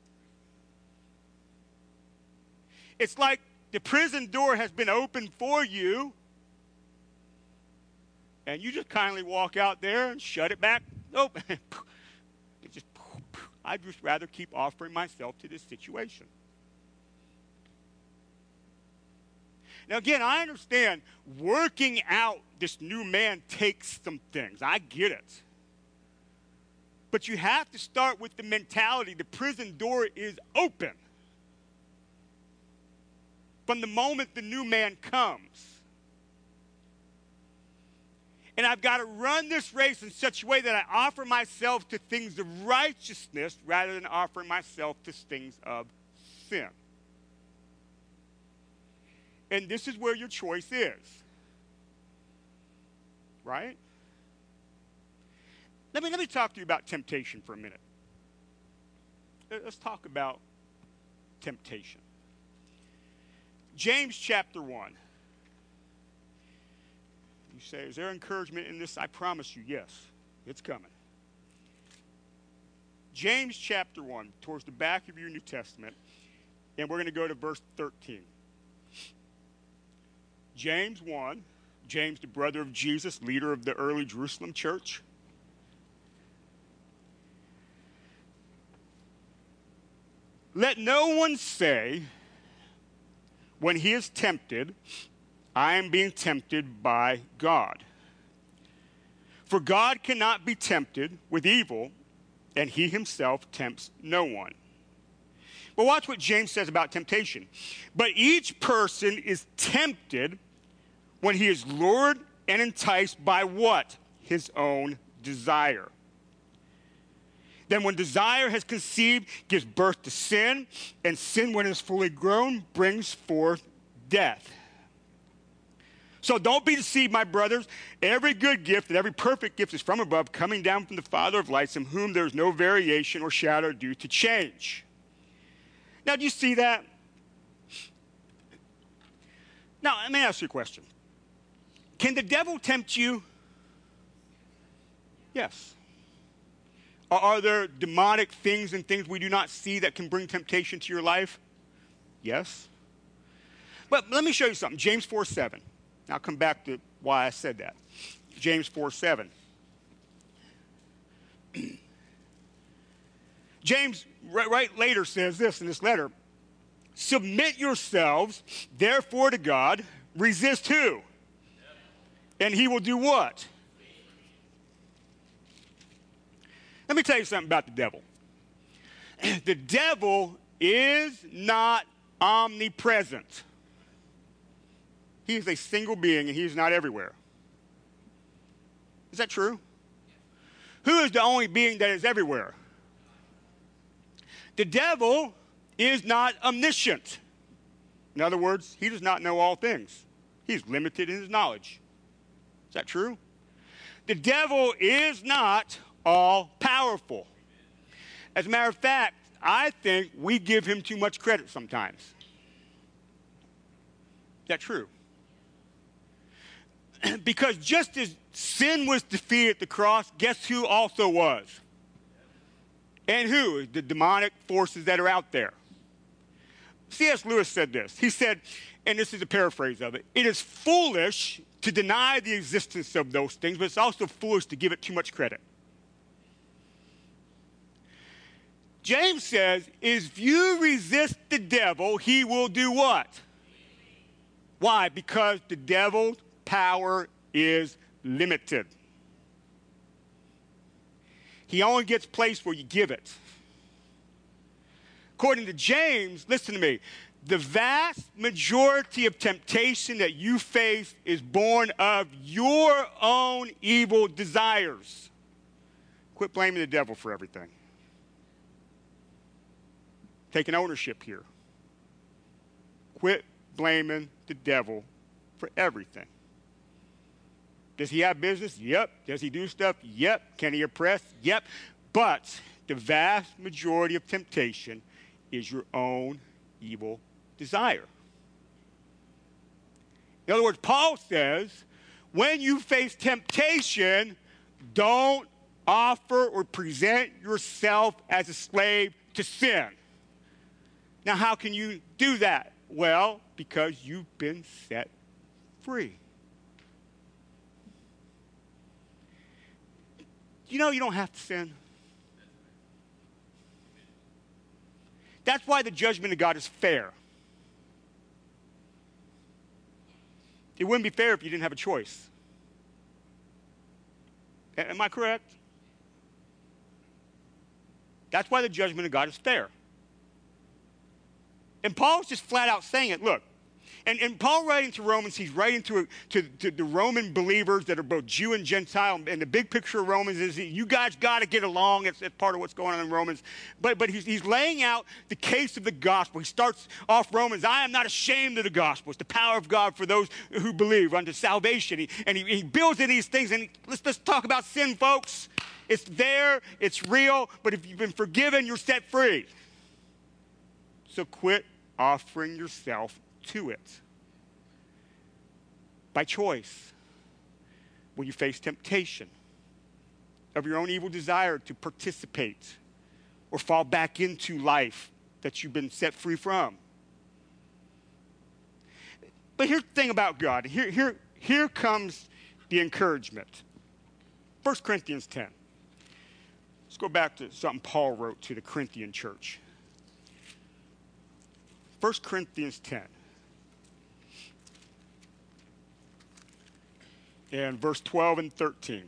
It's like the prison door has been opened for you, and you just kindly walk out there and shut it back. Nope. I'd just rather keep offering myself to this situation. Now, again, I understand working out this new man takes some things. I get it. But you have to start with the mentality the prison door is open. From the moment the new man comes. And I've got to run this race in such a way that I offer myself to things of righteousness rather than offering myself to things of sin. And this is where your choice is. Right? Let me talk to you about temptation for a minute. Let's talk about temptation. James chapter 1. You say, is there encouragement in this? I promise you, yes, it's coming. James chapter 1, towards the back of your New Testament, and we're going to go to verse 13. James 1, James, the brother of Jesus, leader of the early Jerusalem church. Let no one say, when he is tempted, I am being tempted by God. For God cannot be tempted with evil, and he himself tempts no one. But watch what James says about temptation. But each person is tempted when he is lured and enticed by what? His own desire. Then when desire has conceived, gives birth to sin, and sin, when it is fully grown, brings forth death. So don't be deceived, my brothers. Every good gift and every perfect gift is from above, coming down from the Father of lights, in whom there is no variation or shadow due to change. Now, do you see that? Now, let me ask you a question. Can the devil tempt you? Yes. Are there demonic things and things we do not see that can bring temptation to your life? Yes. But let me show you something. James 4:7. I'll come back to why I said that. James 4:7. James right later says this in this letter. Submit yourselves, therefore, to God. Resist who? And he will do what? Let me tell you something about the devil. The devil is not omnipresent. He is a single being, and he is not everywhere. Is that true? Who is the only being that is everywhere? The devil is not omniscient. In other words, he does not know all things. He's limited in his knowledge. Is that true? The devil is not all-powerful. As a matter of fact, I think we give him too much credit sometimes. Is that true? Because just as sin was defeated at the cross, guess who also was? And who? The demonic forces that are out there. C.S. Lewis said this. He said, and this is a paraphrase of it, it is foolish to deny the existence of those things, but it's also foolish to give it too much credit. James says, if you resist the devil, he will do what? Why? Because the devil's power is limited. He only gets placed where you give it. According to James, listen to me, the vast majority of temptation that you face is born of your own evil desires. Quit blaming the devil for everything. Taking ownership here. Quit blaming the devil for everything. Does he have business? Yep. Does he do stuff? Yep. Can he oppress? Yep. But the vast majority of temptation is your own evil desire. In other words, Paul says, when you face temptation, don't offer or present yourself as a slave to sin. Now, how can you do that? Well, because you've been set free. You know you don't have to sin. That's why the judgment of God is fair. It wouldn't be fair if you didn't have a choice. Am I correct? That's why the judgment of God is fair. And Paul's just flat out saying it. Look, and Paul writing to Romans, he's writing to the Roman believers that are both Jew and Gentile. And the big picture of Romans is you guys got to get along. It's part of what's going on in Romans. But he's laying out the case of the gospel. He starts off Romans, I am not ashamed of the gospel. It's the power of God for those who believe unto salvation. He builds in these things. And let's talk about sin, folks. It's there. It's real. But if you've been forgiven, you're set free. So quit offering yourself to it by choice when you face temptation of your own evil desire to participate or fall back into life that you've been set free from. But here's the thing about God. Here comes the encouragement. 1 Corinthians 10. Let's go back to something Paul wrote to the Corinthian church. 1 Corinthians 10. And verse 12 and 13.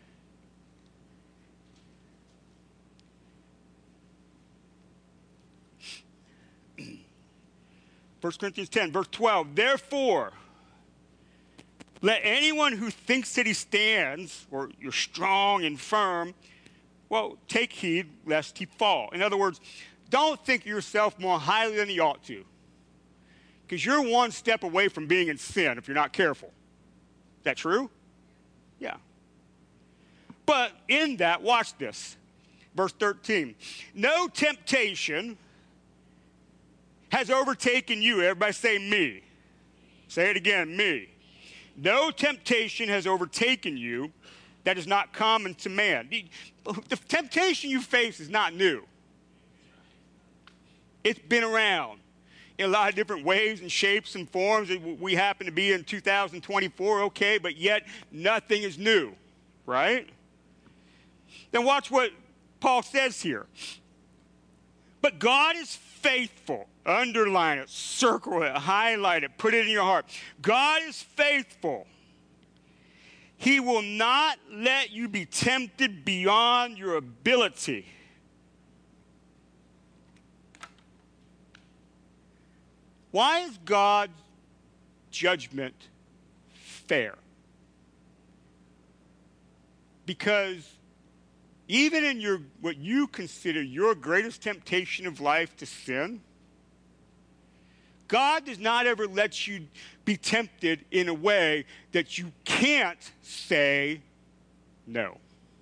First Corinthians 10, verse 12. Therefore, let anyone who thinks that he stands, or you're strong and firm, well, take heed lest he fall. In other words, don't think of yourself more highly than you ought to. Because you're one step away from being in sin if you're not careful. Is that true? Yeah. But in that, watch this. Verse 13. No temptation has overtaken you. Everybody say me. Say it again, me. No temptation has overtaken you that is not common to man. The temptation you face is not new. It's been around in a lot of different ways and shapes and forms. We happen to be in 2024, okay, but yet nothing is new, right? Then watch what Paul says here. But God is faithful. Underline it, circle it, highlight it, put it in your heart. God is faithful. He will not let you be tempted beyond your ability. Why is God's judgment fair? Because even in what you consider your greatest temptation of life to sin, God does not ever let you be tempted in a way that you can't say no.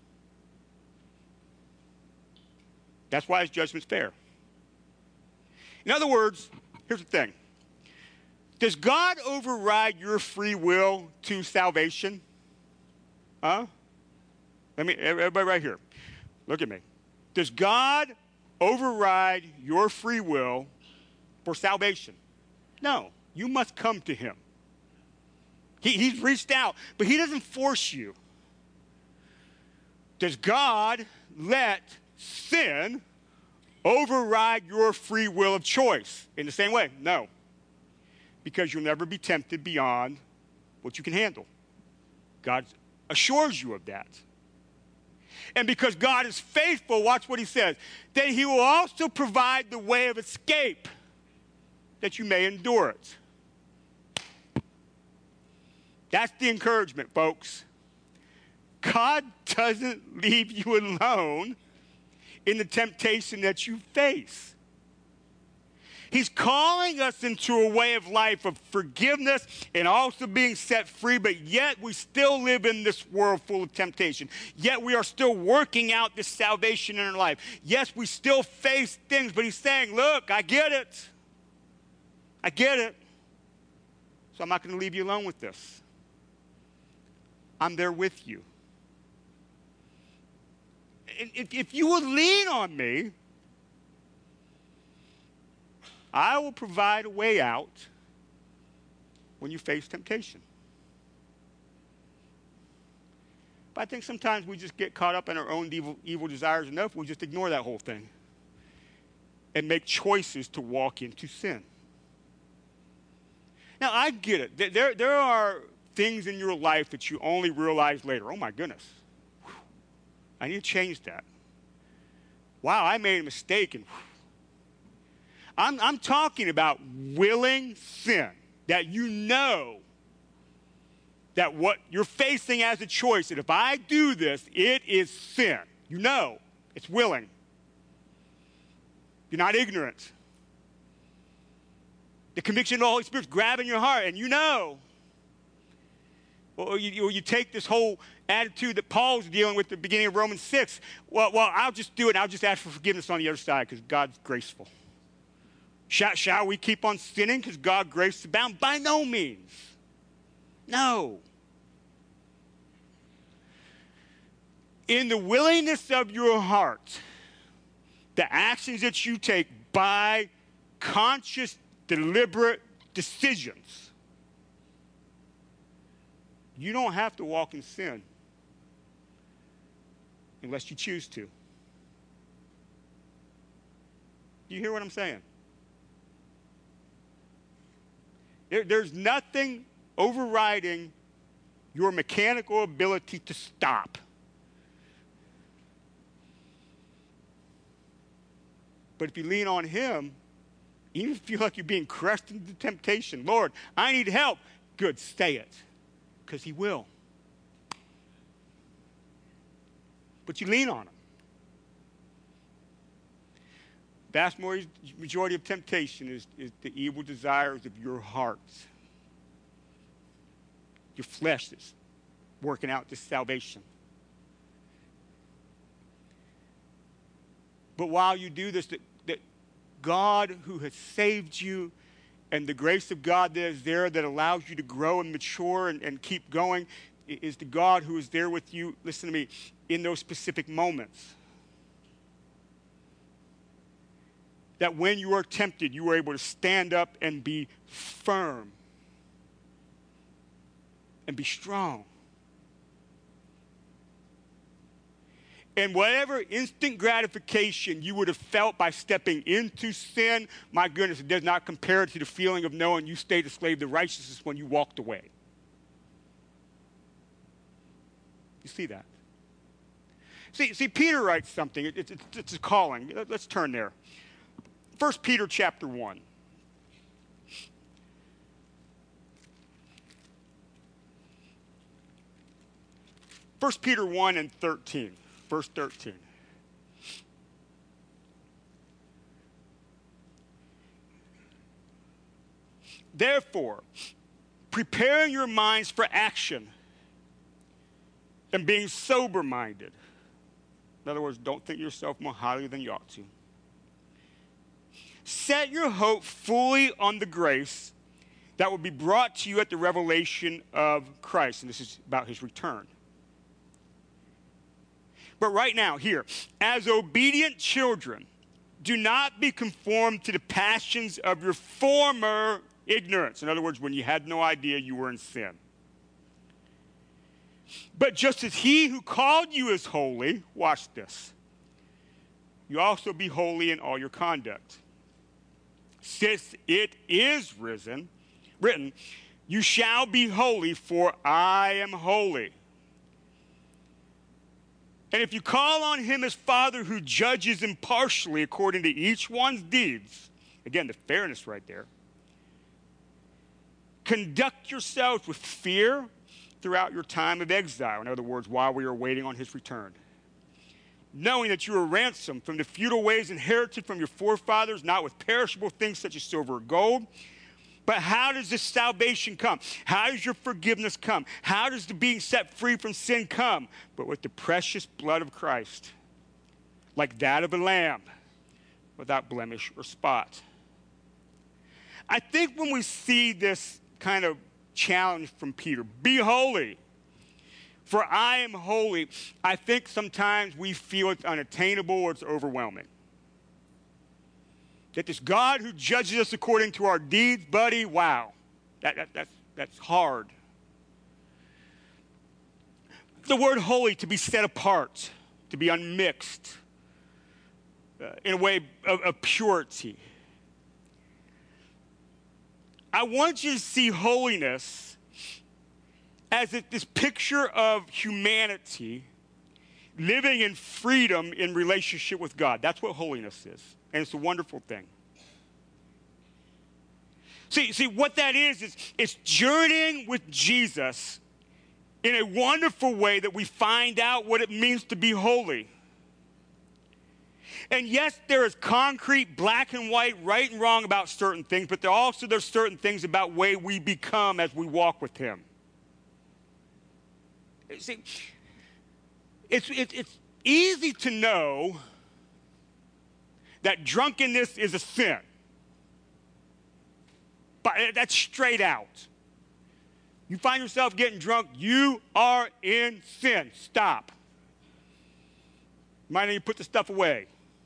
That's why his judgment's fair. In other words, here's the thing. Does God override your free will to salvation? Huh? Everybody right here, look at me. Does God override your free will for salvation? No. You must come to him. He's reached out, but he doesn't force you. Does God let sin override your free will of choice in the same way? No. Because you'll never be tempted beyond what you can handle. God assures you of that. And because God is faithful, watch what he says, then he will also provide the way of escape that you may endure it. That's the encouragement, folks. God doesn't leave you alone in the temptation that you face. He's calling us into a way of life of forgiveness and also being set free, but yet we still live in this world full of temptation. Yet we are still working out this salvation in our life. Yes, we still face things, but he's saying, look, I get it. I get it. So I'm not going to leave you alone with this. I'm there with you. And if you will lean on me, I will provide a way out when you face temptation. But I think sometimes we just get caught up in our own evil desires enough, we just ignore that whole thing and make choices to walk into sin. Now, I get it. There are things in your life that you only realize later. Oh, my goodness. Whew. I need to change that. Wow, I made a mistake. And I'm talking about willing sin, that you know that what you're facing as a choice, that if I do this, it is sin. You know, it's willing. You're not ignorant. The conviction of the Holy Spirit's grabbing your heart, and you know. Or you take this whole attitude that Paul's dealing with at the beginning of Romans 6. Well, I'll just do it, and I'll just ask for forgiveness on the other side because God's graceful. Shall we keep on sinning because God grace abound? By no means. No. In the willingness of your heart, the actions that you take by conscious, deliberate decisions, you don't have to walk in sin unless you choose to. Do you hear what I'm saying? There's nothing overriding your mechanical ability to stop. But if you lean on him, even if you feel like you're being crushed into temptation, Lord, I need help. Good, say it, because he will. But you lean on him. Vast majority of temptation is the evil desires of your heart. Your flesh that's working out this salvation. But while you do this, that God who has saved you and the grace of God that is there that allows you to grow and mature and keep going is the God who is there with you, listen to me, in those specific moments. That when you are tempted, you are able to stand up and be firm and be strong. And whatever instant gratification you would have felt by stepping into sin, my goodness, it does not compare to the feeling of knowing you stayed a slave to righteousness when you walked away. You see that? See, Peter writes something. It's a calling. Let's turn there. 1 Peter chapter 1. First Peter 1 and 13. Verse 13. Therefore, preparing your minds for action and being sober-minded. In other words, don't think yourself more highly than you ought to. Set your hope fully on the grace that will be brought to you at the revelation of Christ. And this is about his return. But right now, here, as obedient children, do not be conformed to the passions of your former ignorance. In other words, when you had no idea you were in sin. But just as he who called you is holy, watch this, you also be holy in all your conduct. Since it is written, you shall be holy, for I am holy. And if you call on him as Father who judges impartially according to each one's deeds, again, the fairness right there, conduct yourselves with fear throughout your time of exile. In other words, while we are waiting on his return. Knowing that you are ransomed from the futile ways inherited from your forefathers, not with perishable things such as silver or gold. But how does this salvation come? How does your forgiveness come? How does the being set free from sin come? But with the precious blood of Christ, like that of a lamb, without blemish or spot. I think when we see this kind of challenge from Peter, be holy, for I am holy, I think sometimes we feel it's unattainable or it's overwhelming. That this God who judges us according to our deeds, buddy, wow, that's hard. The word holy, to be set apart, to be unmixed, in a way of purity. I want you to see holiness as this picture of humanity living in freedom in relationship with God. That's what holiness is. And it's a wonderful thing. See, what that is it's journeying with Jesus in a wonderful way that we find out what it means to be holy. And yes, there is concrete, black and white, right and wrong about certain things, but there's certain things about way we become as we walk with him. See, it's easy to know that drunkenness is a sin. But that's straight out. You find yourself getting drunk, you are in sin. Stop. You might need to put the stuff away.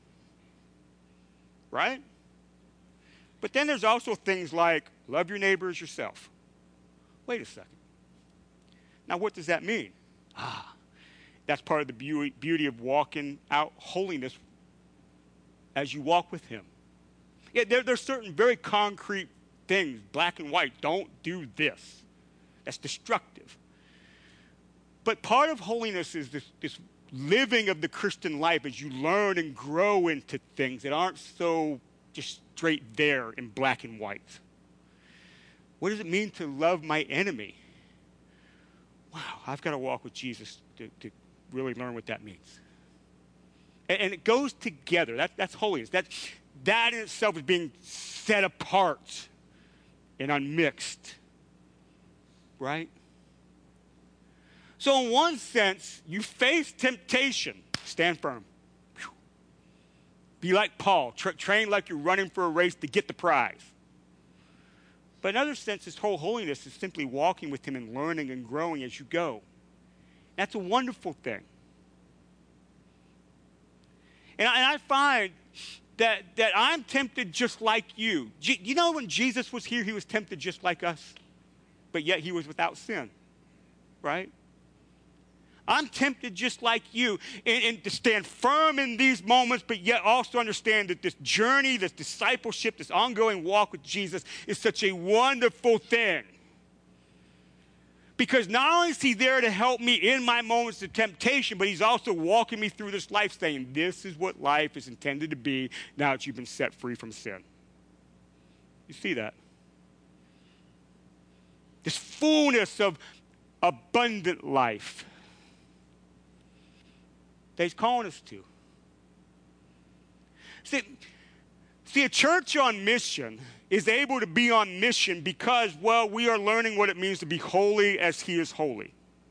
Right? But then there's also things like love your neighbor as yourself. Wait a second. Now, what does that mean? That's part of the beauty of walking out holiness as you walk with him. Yeah, there's certain very concrete things, black and white. Don't do this. That's destructive. But part of holiness is this living of the Christian life as you learn and grow into things that aren't so just straight there in black and white. What does it mean to love my enemy? Wow, I've got to walk with Jesus to really learn what that means. And it goes together. That's holiness. That in itself is being set apart and unmixed. Right? So in one sense, you face temptation. Stand firm. Be like Paul. Train like you're running for a race to get the prize. But in another sense, this whole holiness is simply walking with him and learning and growing as you go. That's a wonderful thing. And I find that I'm tempted just like you. You know when Jesus was here, he was tempted just like us, but yet he was without sin, right? I'm tempted just like you and to stand firm in these moments, but yet also understand that this journey, this discipleship, this ongoing walk with Jesus is such a wonderful thing. Because not only is he there to help me in my moments of temptation, but he's also walking me through this life saying, this is what life is intended to be now that you've been set free from sin. You see that? This fullness of abundant life that he's calling us to. See, a church on mission is able to be on mission because, well, we are learning what it means to be holy as he is holy.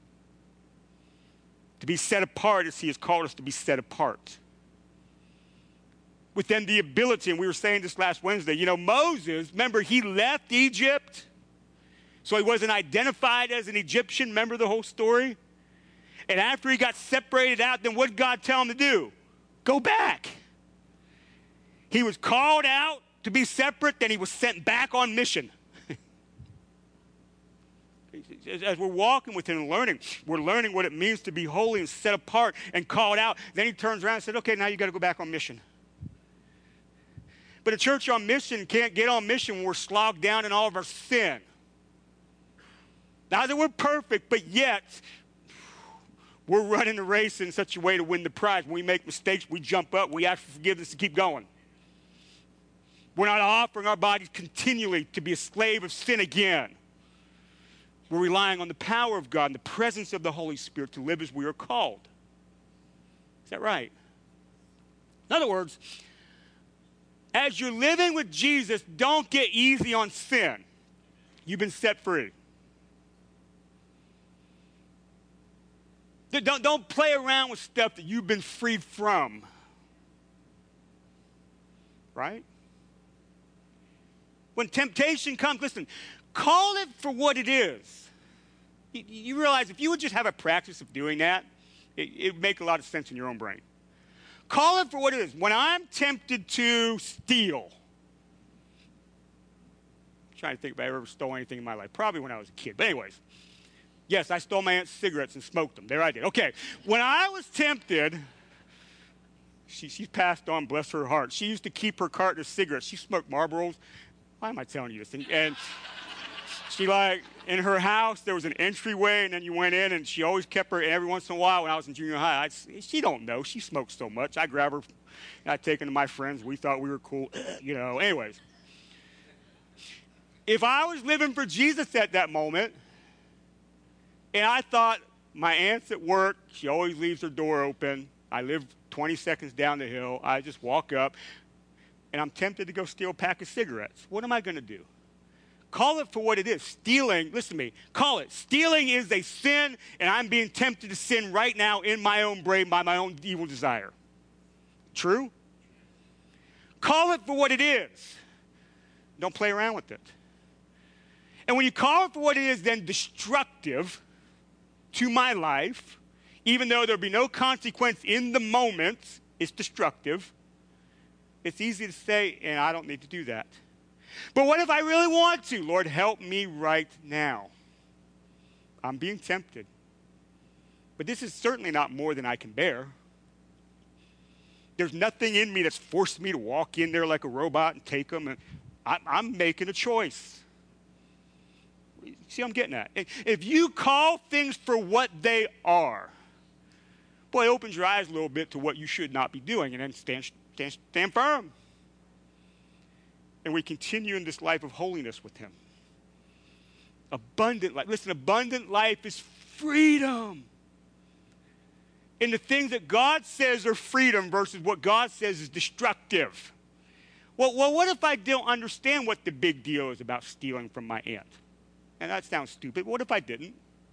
To be set apart as he has called us to be set apart. Within the ability, and we were saying this last Wednesday, Moses, remember, he left Egypt, so he wasn't identified as an Egyptian. Remember the whole story? And after he got separated out, then what did God tell him to do? Go back. He was called out to be separate, then he was sent back on mission. As we're walking with him and learning, we're learning what it means to be holy and set apart and called out. Then he turns around and said, okay, now you got to go back on mission. But a church on mission can't get on mission when we're slogged down in all of our sin. Not that we're perfect, but yet we're running the race in such a way to win the prize. When we make mistakes, we jump up, we ask for forgiveness and keep going. We're not offering our bodies continually to be a slave of sin again. We're relying on the power of God and the presence of the Holy Spirit to live as we are called. Is that right? In other words, as you're living with Jesus, don't get easy on sin. You've been set free. Don't play around with stuff that you've been freed from. Right? When temptation comes, listen, call it for what it is. You realize if you would just have a practice of doing that, it would make a lot of sense in your own brain. Call it for what it is. When I'm tempted to steal, I'm trying to think if I ever stole anything in my life. Probably when I was a kid. But anyways, yes, I stole my aunt's cigarettes and smoked them. There I did. Okay, when I was tempted, she's passed on, bless her heart. She used to keep her carton of cigarettes. She smoked Marlboros. Why am I telling you this? And she in her house, there was an entryway, and then you went in, and she always kept her, every once in a while when I was in junior high, she don't know. She smoked so much. I'd grab her, and I'd take her to my friends. We thought we were cool, Anyways, if I was living for Jesus at that moment, and I thought my aunt's at work, she always leaves her door open. I live 20 seconds down the hill. I just walk up, and I'm tempted to go steal a pack of cigarettes. What am I going to do? Call it for what it is. Stealing, listen to me, call it. Stealing is a sin, and I'm being tempted to sin right now in my own brain by my own evil desire. True? Call it for what it is. Don't play around with it. And when you call it for what it is, then destructive to my life, even though there'll be no consequence in the moment, it's destructive. It's easy to say, and I don't need to do that. But what if I really want to? Lord, help me right now. I'm being tempted. But this is certainly not more than I can bear. There's nothing in me that's forced me to walk in there like a robot and take them. And I'm making a choice. See what I'm getting at? If you call things for what they are, boy, it opens your eyes a little bit to what you should not be doing, and then stand firm. And we continue in this life of holiness with him. Abundant life. Listen, abundant life is freedom. In the things that God says are freedom versus what God says is destructive. Well, what if I don't understand what the big deal is about stealing from my aunt? And that sounds stupid. What if I didn't?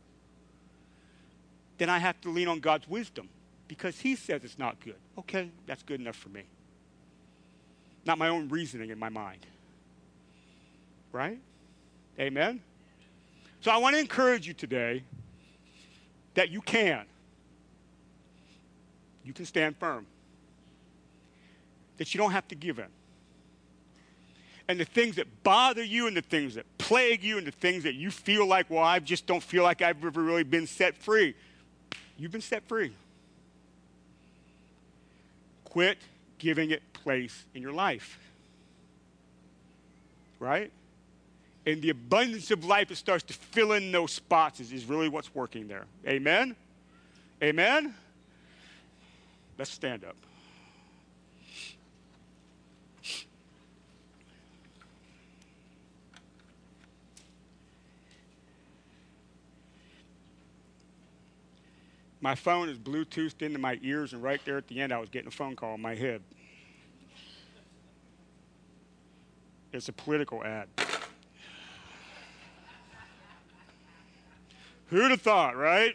Then I have to lean on God's wisdom because he says it's not good. Okay, that's good enough for me. Not my own reasoning in my mind. Right? Amen? So I want to encourage you today that you can. You can stand firm. That you don't have to give in. And the things that bother you and the things that plague you and the things that you feel like, well, I just don't feel like I've ever really been set free. You've been set free. Quit giving it place in your life. Right? And the abundance of life, it starts to fill in those spots is really what's working there. Amen? Amen? Let's stand up. My phone is Bluetoothed into my ears, and right there at the end, I was getting a phone call in my head. It's a political ad. Who'd have thought, right?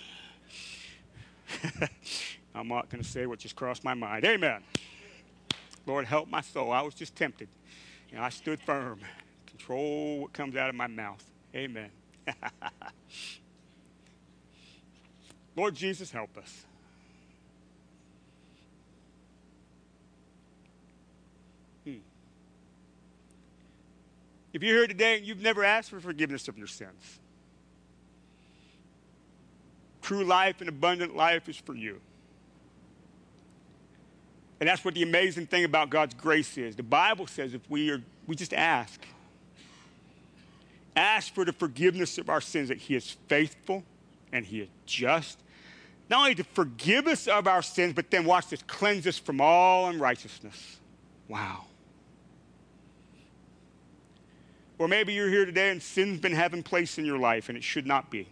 I'm not going to say what just crossed my mind. Amen. Lord, help my soul. I was just tempted. I stood firm. Control what comes out of my mouth. Amen. Lord Jesus, help us. If you're here today and you've never asked for forgiveness of your sins, true life and abundant life is for you. And that's what the amazing thing about God's grace is. The Bible says if we just ask for the forgiveness of our sins, that he is faithful and he is just, not only to forgive us of our sins, but then watch this, cleanse us from all unrighteousness. Wow. Or maybe you're here today and sin's been having place in your life and it should not be.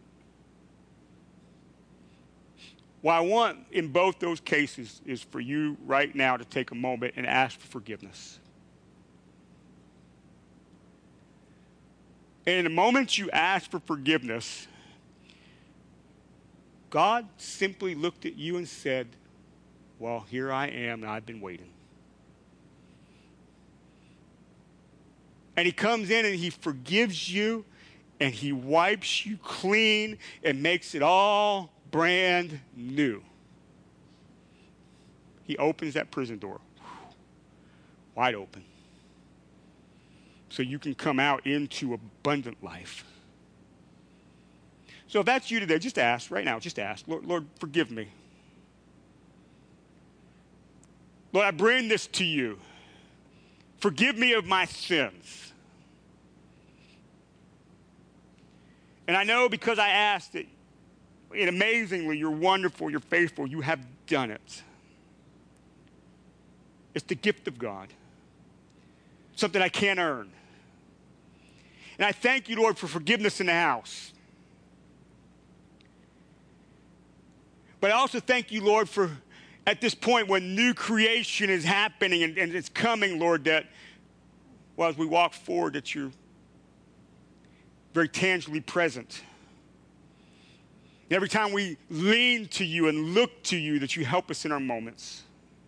What I want in both those cases is for you right now to take a moment and ask for forgiveness. And in the moment you ask for forgiveness, God simply looked at you and said, well, here I am, and I've been waiting. And he comes in and he forgives you, and he wipes you clean and makes it all brand new. He opens that prison door, wide open, so you can come out into abundant life. So if that's you today, just ask right now, just ask, Lord, forgive me. Lord, I bring this to you. Forgive me of my sins. And I know because I asked it, and amazingly, you're wonderful, you're faithful, you have done it. It's the gift of God, something I can't earn. And I thank you, Lord, for forgiveness in the house. But I also thank you, Lord, for at this point when new creation is happening and it's coming, Lord, that, well, as we walk forward, that you're very tangibly present. And every time we lean to you and look to you, that you help us in our moments.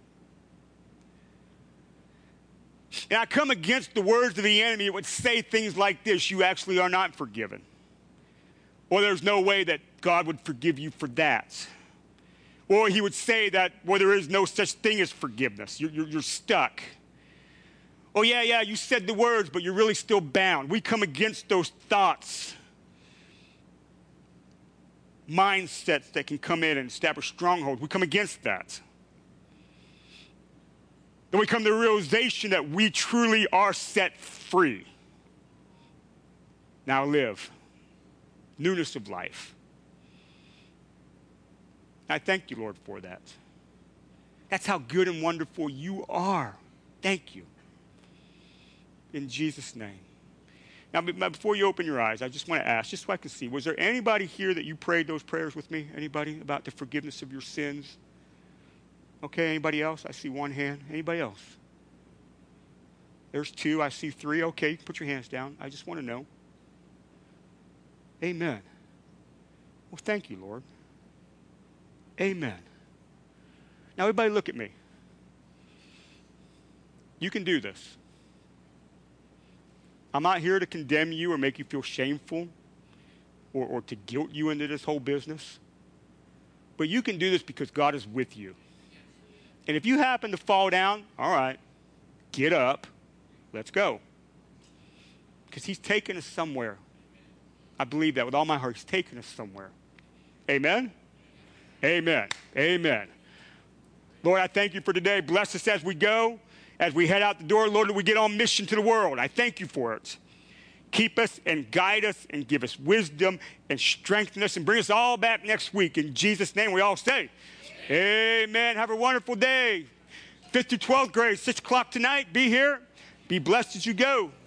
And I come against the words of the enemy that would say things like this: you actually are not forgiven. Or there's no way that God would forgive you for that. Or he would say that, well, there is no such thing as forgiveness. You're stuck. Oh, yeah, you said the words, but you're really still bound. We come against those thoughts, mindsets that can come in and establish strongholds. We come against that. Then we come to the realization that we truly are set free. Now live. Newness of life. I thank you, Lord, for that. That's how good and wonderful you are. Thank you. In Jesus' name. Now, before you open your eyes, I just want to ask, just so I can see, was there anybody here that you prayed those prayers with me? Anybody about the forgiveness of your sins? Okay, anybody else? I see one hand. Anybody else? There's two. I see three. Okay, you can put your hands down. I just want to know. Amen. Well, thank you, Lord. Amen. Now, everybody look at me. You can do this. I'm not here to condemn you or make you feel shameful or to guilt you into this whole business. But you can do this because God is with you. And if you happen to fall down, all right, get up. Let's go. Because he's taking us somewhere. I believe that with all my heart. He's taking us somewhere. Amen? Amen. Amen. Lord, I thank you for today. Bless us as we go, as we head out the door. Lord, we get on mission to the world. I thank you for it. Keep us and guide us and give us wisdom and strengthen us and bring us all back next week. In Jesus' name, we all say, amen. Have a wonderful day. 5th through 12th grade, 6 o'clock tonight. Be here. Be blessed as you go.